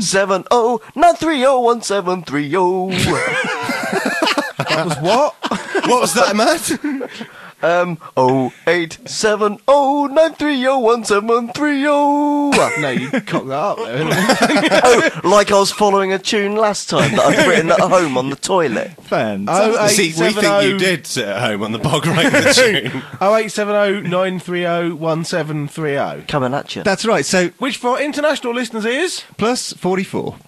08709301730. That was what? What was that, Matt? 08709301730. No, you cocked that up there. Oh, like I was following a tune last time that I'd written at home on the toilet. Fantastic. See, we think you did sit at home on the bog right in the tune. 08709301730. Coming at you. That's right. So, Which for international listeners is plus 44.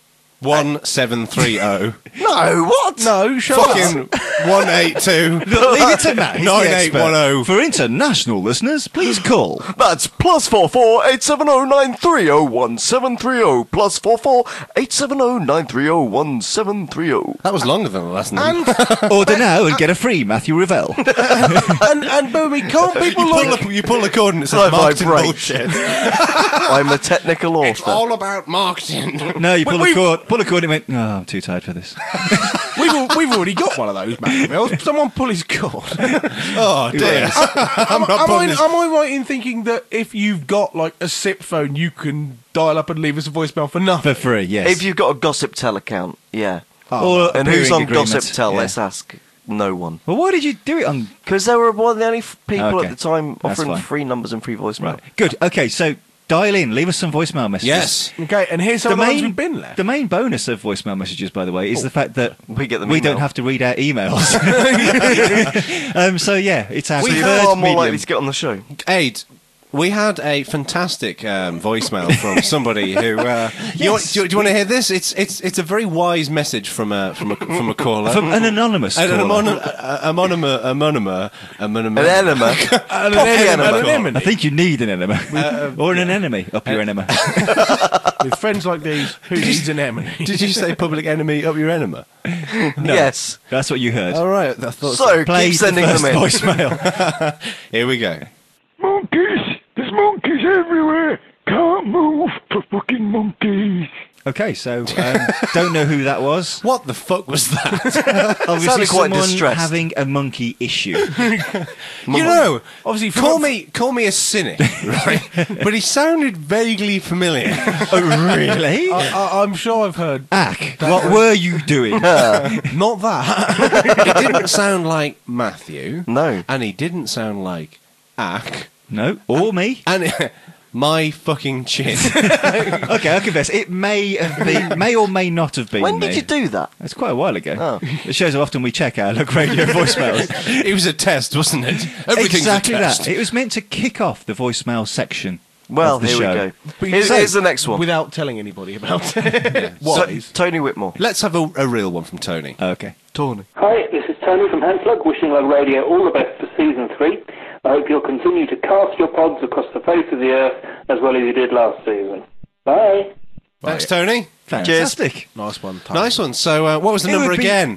1730. No, what? no, shut up. Fucking 182. Leave it to Matt. He's the expert. 9810. For international listeners, please call. That's +44 87093011730 +44 That was longer than the last name. Order now and get a free Matthew Revell. and Booby, can't people like... You pull the cord and it says I marketing vibrate. bullshit. I'm a technical author. All about marketing. No, you pull the cord. Pull the cord and went, oh, I'm too tired for this. We've already got one of those, Matt. Someone pull his cord. Oh, dear. I'm not pulling this. Am I right in thinking that if you've got like a SIP phone, you can dial up and leave us a voicemail for nothing? For free, yes. If you've got a Gossip Tel account, yeah. Or And who's appearing on agreement, Gossip Tel? yeah. Let's ask. No one. Well, why did you do it on... Because they were one of the only people Okay. at the time That's offering fine. free numbers and free voicemail. Right. Good. Okay, so dial in. Leave us some voicemail messages. Yes. Okay, and here's some of the ones we've been left. The main bonus of voicemail messages, by the way, is the fact that We get them we don't emailed. have to read out emails. So, yeah, it's our So you're third far more medium. likely to get on the show. Aid, we had a fantastic voicemail from somebody who. Do you want to hear this? It's a very wise message from a caller. From an anonymous An caller. An enema. An enema. I think you need an enema. or an enemy up your enema. With friends like these, who needs an enemy? Did you say public enemy up your enema? Yes. That's what you heard. All right. I thought So Play keep sending the them first in. voicemail. Here we go. Monkeys! There's monkeys everywhere! Can't move for fucking monkeys! Okay, so don't know who that was. What the fuck was that? Obviously, Sounded quite someone distressed. having a monkey issue. You know, Obviously, call me a cynic, right? But he sounded vaguely familiar. Oh, really? I'm sure I've heard. Ack, what were you doing? Not that. It didn't sound like Matthew, No. and he didn't sound like Ack, No, or me. and my fucking chin. Okay, I'll confess. It may or may not have been When me. did you do that? It's quite a while ago. Oh. It shows how often we check our Lug Radio voicemails. It was a test, wasn't it? Everything's Exactly a test. that. It was meant to kick off the voicemail section. Well, of the here show. we go. But Here's, so- here's the next one. Without telling anybody about it. So, Wise. Tony Whitmore. Let's have a real one from Tony. Okay. Tony. Hi, this is Tony from Hanslug, wishing Lug Radio all the best for Season 3. I hope you'll continue to cast your pods across the face of the earth as well as you did last season. Bye. Thanks, Tony. Fantastic. Nice one. Tony. Nice one. So, what was the It number would be- again?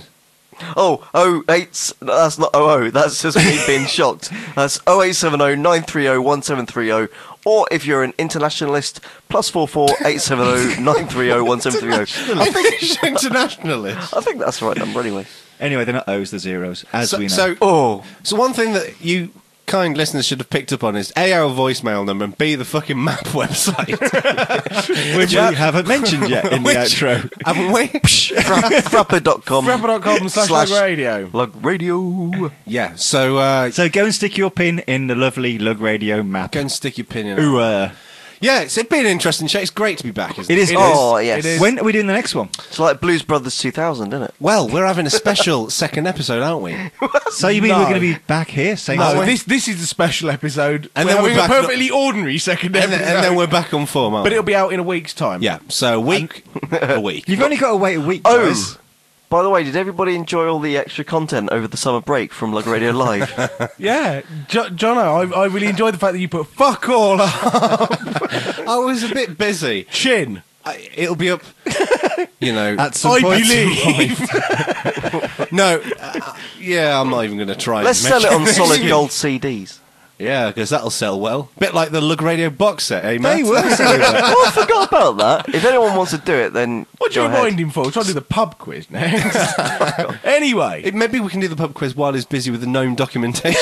Oh, 08. That's not 00. That's just me being shocked. That's 0870 930 1730. Or if you're an internationalist, +44 870 930 1730. I think it's internationalist. I think that's the right number anyway. Anyway, they're not O's, they're zeros, as we know. So one thing that you kind listeners should have picked up on is A, our voicemail number, and B, the fucking map website. which we haven't mentioned yet in the Which- outro. Haven't we? Frapper.com. Frapper.com/Lug Radio. Lug Radio. Yeah, so So go and stick your pin in the lovely Lug Radio map. go and stick your pin in it. Ooh, Yeah, it's been an interesting show. It's great to be back, isn't It it? is. Oh, yes. It is. When are we doing the next one? It's like Blues Brothers 2000, isn't it? Well, we're having a special second episode, aren't we? So you mean No. we're going to be back here? Same No, way? this is a special episode. And we're then we're having a back- perfectly ordinary second And episode. then we're back on form, aren't but we? it'll be out in a week's time. Yeah, so a week. You've only got to wait a week, Oh, guys. by the way, did everybody enjoy all the extra content over the summer break from Lug Radio Live? Yeah, Jono, I really enjoyed the fact that you put fuck all up. I was a bit busy. Chin. It'll be up, you know. At some I point. believe. No, yeah, I'm not even going to try. Let's and sell it on mention solid this. gold CDs. Yeah, because that'll sell well. Bit like the Lug Radio box set, eh, Matt? They were selling that. Oh, I forgot about that. If anyone wants to do it, then What do go you ahead. mind him for? We're trying to do the pub quiz next. Anyway. Maybe we can do the pub quiz while he's busy with the gnome documentation.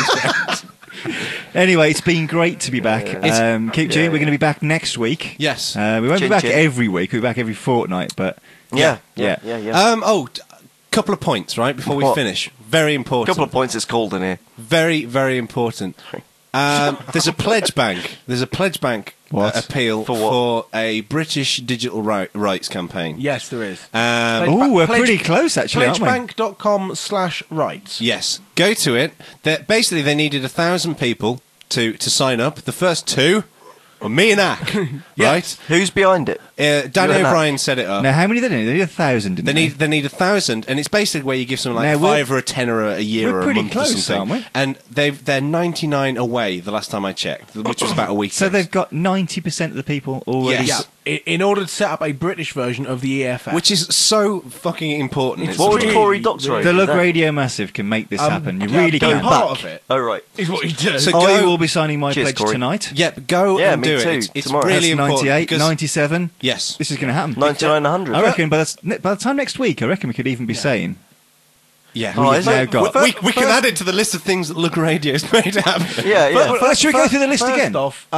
Anyway, it's been great to be back. Keep tuned. We're going to be back next week. Yes. We won't be Chin, back chin. every week. We'll be back every fortnight. But Yeah. Couple of points, right, before we What? finish. Very important. Couple of points. It's cold in here. Very, very important. There's a pledge bank. There's a pledge bank What? appeal For what? for a British digital rights campaign. Yes, there is. oh, we're pretty close actually, aren't we? Pledgebank.com/rights. Yes, go to it. Basically, they needed 1,000 people to sign up. The first two were me and Ack, right? Who's behind it? Danny You and O'Brien set it up. Now, how many did they need? They need 1,000, didn't They need 1,000, and it's basically where you give someone like Now, we're- $5 or $10 or a year we're or a pretty month close, or something. aren't we? And they're 99 away the last time I checked, which was about a week So ago. they've got 90% of the people already. Yes. In order to set up a British version of the EFF. Which is so fucking important. What would really- Corey Doctorow The do Lug then? Radio Massive can make this happen. You yeah, really go can. part of it Oh, right. is what you do. So I go- will be signing my Cheers, pledge Corey. tonight. Yep, go Yeah, and me do too, it. It's tomorrow. really That's important. 98, because- 97. Yes. This is going to happen. 99, 100. I reckon by the time next week, I reckon we could even be saying. Yeah. Oh, is now it? got- we can add it to the list of things that Lug Radio's made happen. Yeah, yeah. Should we go through the list again?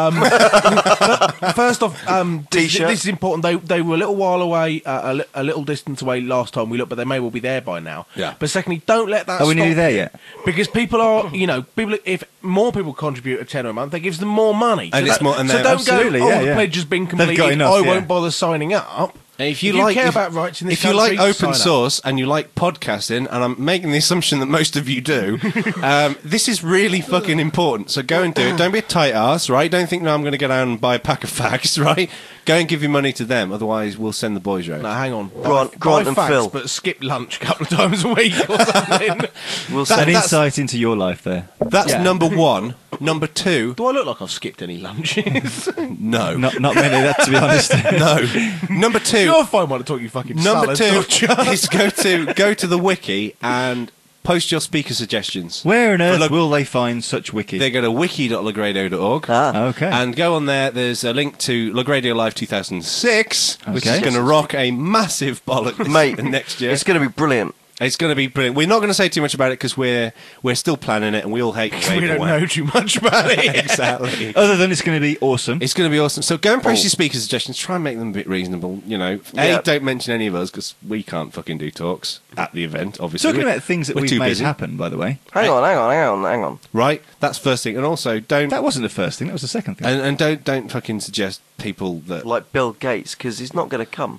First off, T-shirt. this is important. They were a little while away, a little distance away last time we looked, but they may well be there by now. Yeah. But secondly, don't let that. Are we stop nearly there you. yet? Because people are, people. If more people contribute a tenner a month, that gives them more money. And it's more- and so they're- don't Absolutely, go. yeah, The yeah. pledge has been They've got completed. enough, I yeah. won't bother signing up. And if you care about rights in this if you like country, open sign up. source and you like podcasting, and I'm making the assumption that most of you do, this is really fucking important. So go and do it. Don't be a tight ass, right? Don't think, no, I'm going to go down and buy a pack of fags, right? Go and give your money to them. Otherwise, we'll send the boys round. No, hang on. Grant Buy and facts, Phil. but skip lunch a couple of times a week or something. We'll An send insight into your life there. That's Yeah. number one. Number two, Do I look like I've skipped any lunches? no. Not many, that to be honest. No. Number two. You're fine while I talk you fucking Number salad, two don't you? is go to the wiki and post your speaker suggestions. Where on earth Lug- will they find such wiki? They go to wiki.lugradio.org. Okay. And go on there. There's a link to Lug Radio Live 2006, which Okay. is going to rock a massive bollock Mate, next year. It's going to be brilliant. It's going to be brilliant. We're not going to say too much about it because we're still planning it, and we all hate We don't know too much about it. exactly. Other than it's going to be awesome. It's going to be awesome. So go and post your speaker suggestions. Try and make them a bit reasonable. Yeah. Don't mention any of us because we can't fucking do talks at the event. Obviously, Talking about things that we're we've too made busy. happen, by the way. Hang on. Right, that's first thing. And also, don't That wasn't the first thing, that was the second thing. and don't fucking suggest people that Like Bill Gates, because he's not going to come.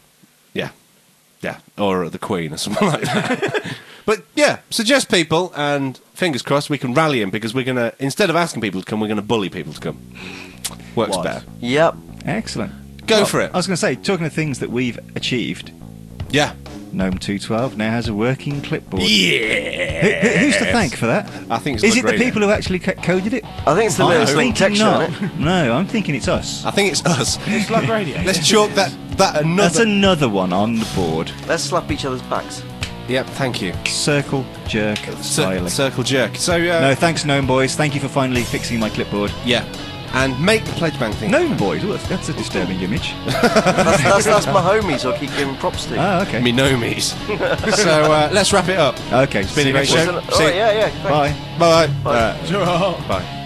yeah, or the Queen or something like that. But yeah, suggest people, and fingers crossed we can rally them because we're gonna, instead of asking people to come, we're gonna bully people to come. Works Wise. better. Yep. Excellent. Go for it. I was going to say, talking of things that we've achieved, Yeah, Gnome 212 now has a working clipboard. yeah. Who's to thank for that? I think it's Is it Lug the Radio. people who actually coded it? I think it's the Linux Link thinking texture, not. isn't it? No, I'm thinking it's us. I think it's us. It's like radio. Let's chalk that another. That's another one on the board. Let's slap each other's backs. Yep, thank you. Circle, jerk, smiley. Circle jerk. So No, thanks, Gnome Boys. Thank you for finally fixing my clipboard. yeah, and make the pledge bank thing. Gnome Boys? Oh, that's a disturbing image. That's my homies I keep giving props to. Ah, okay. Me nomies. So let's wrap it up. Okay, It's been a great see you next show. week. Alright, yeah. Thanks. Bye. Bye. Bye. Bye.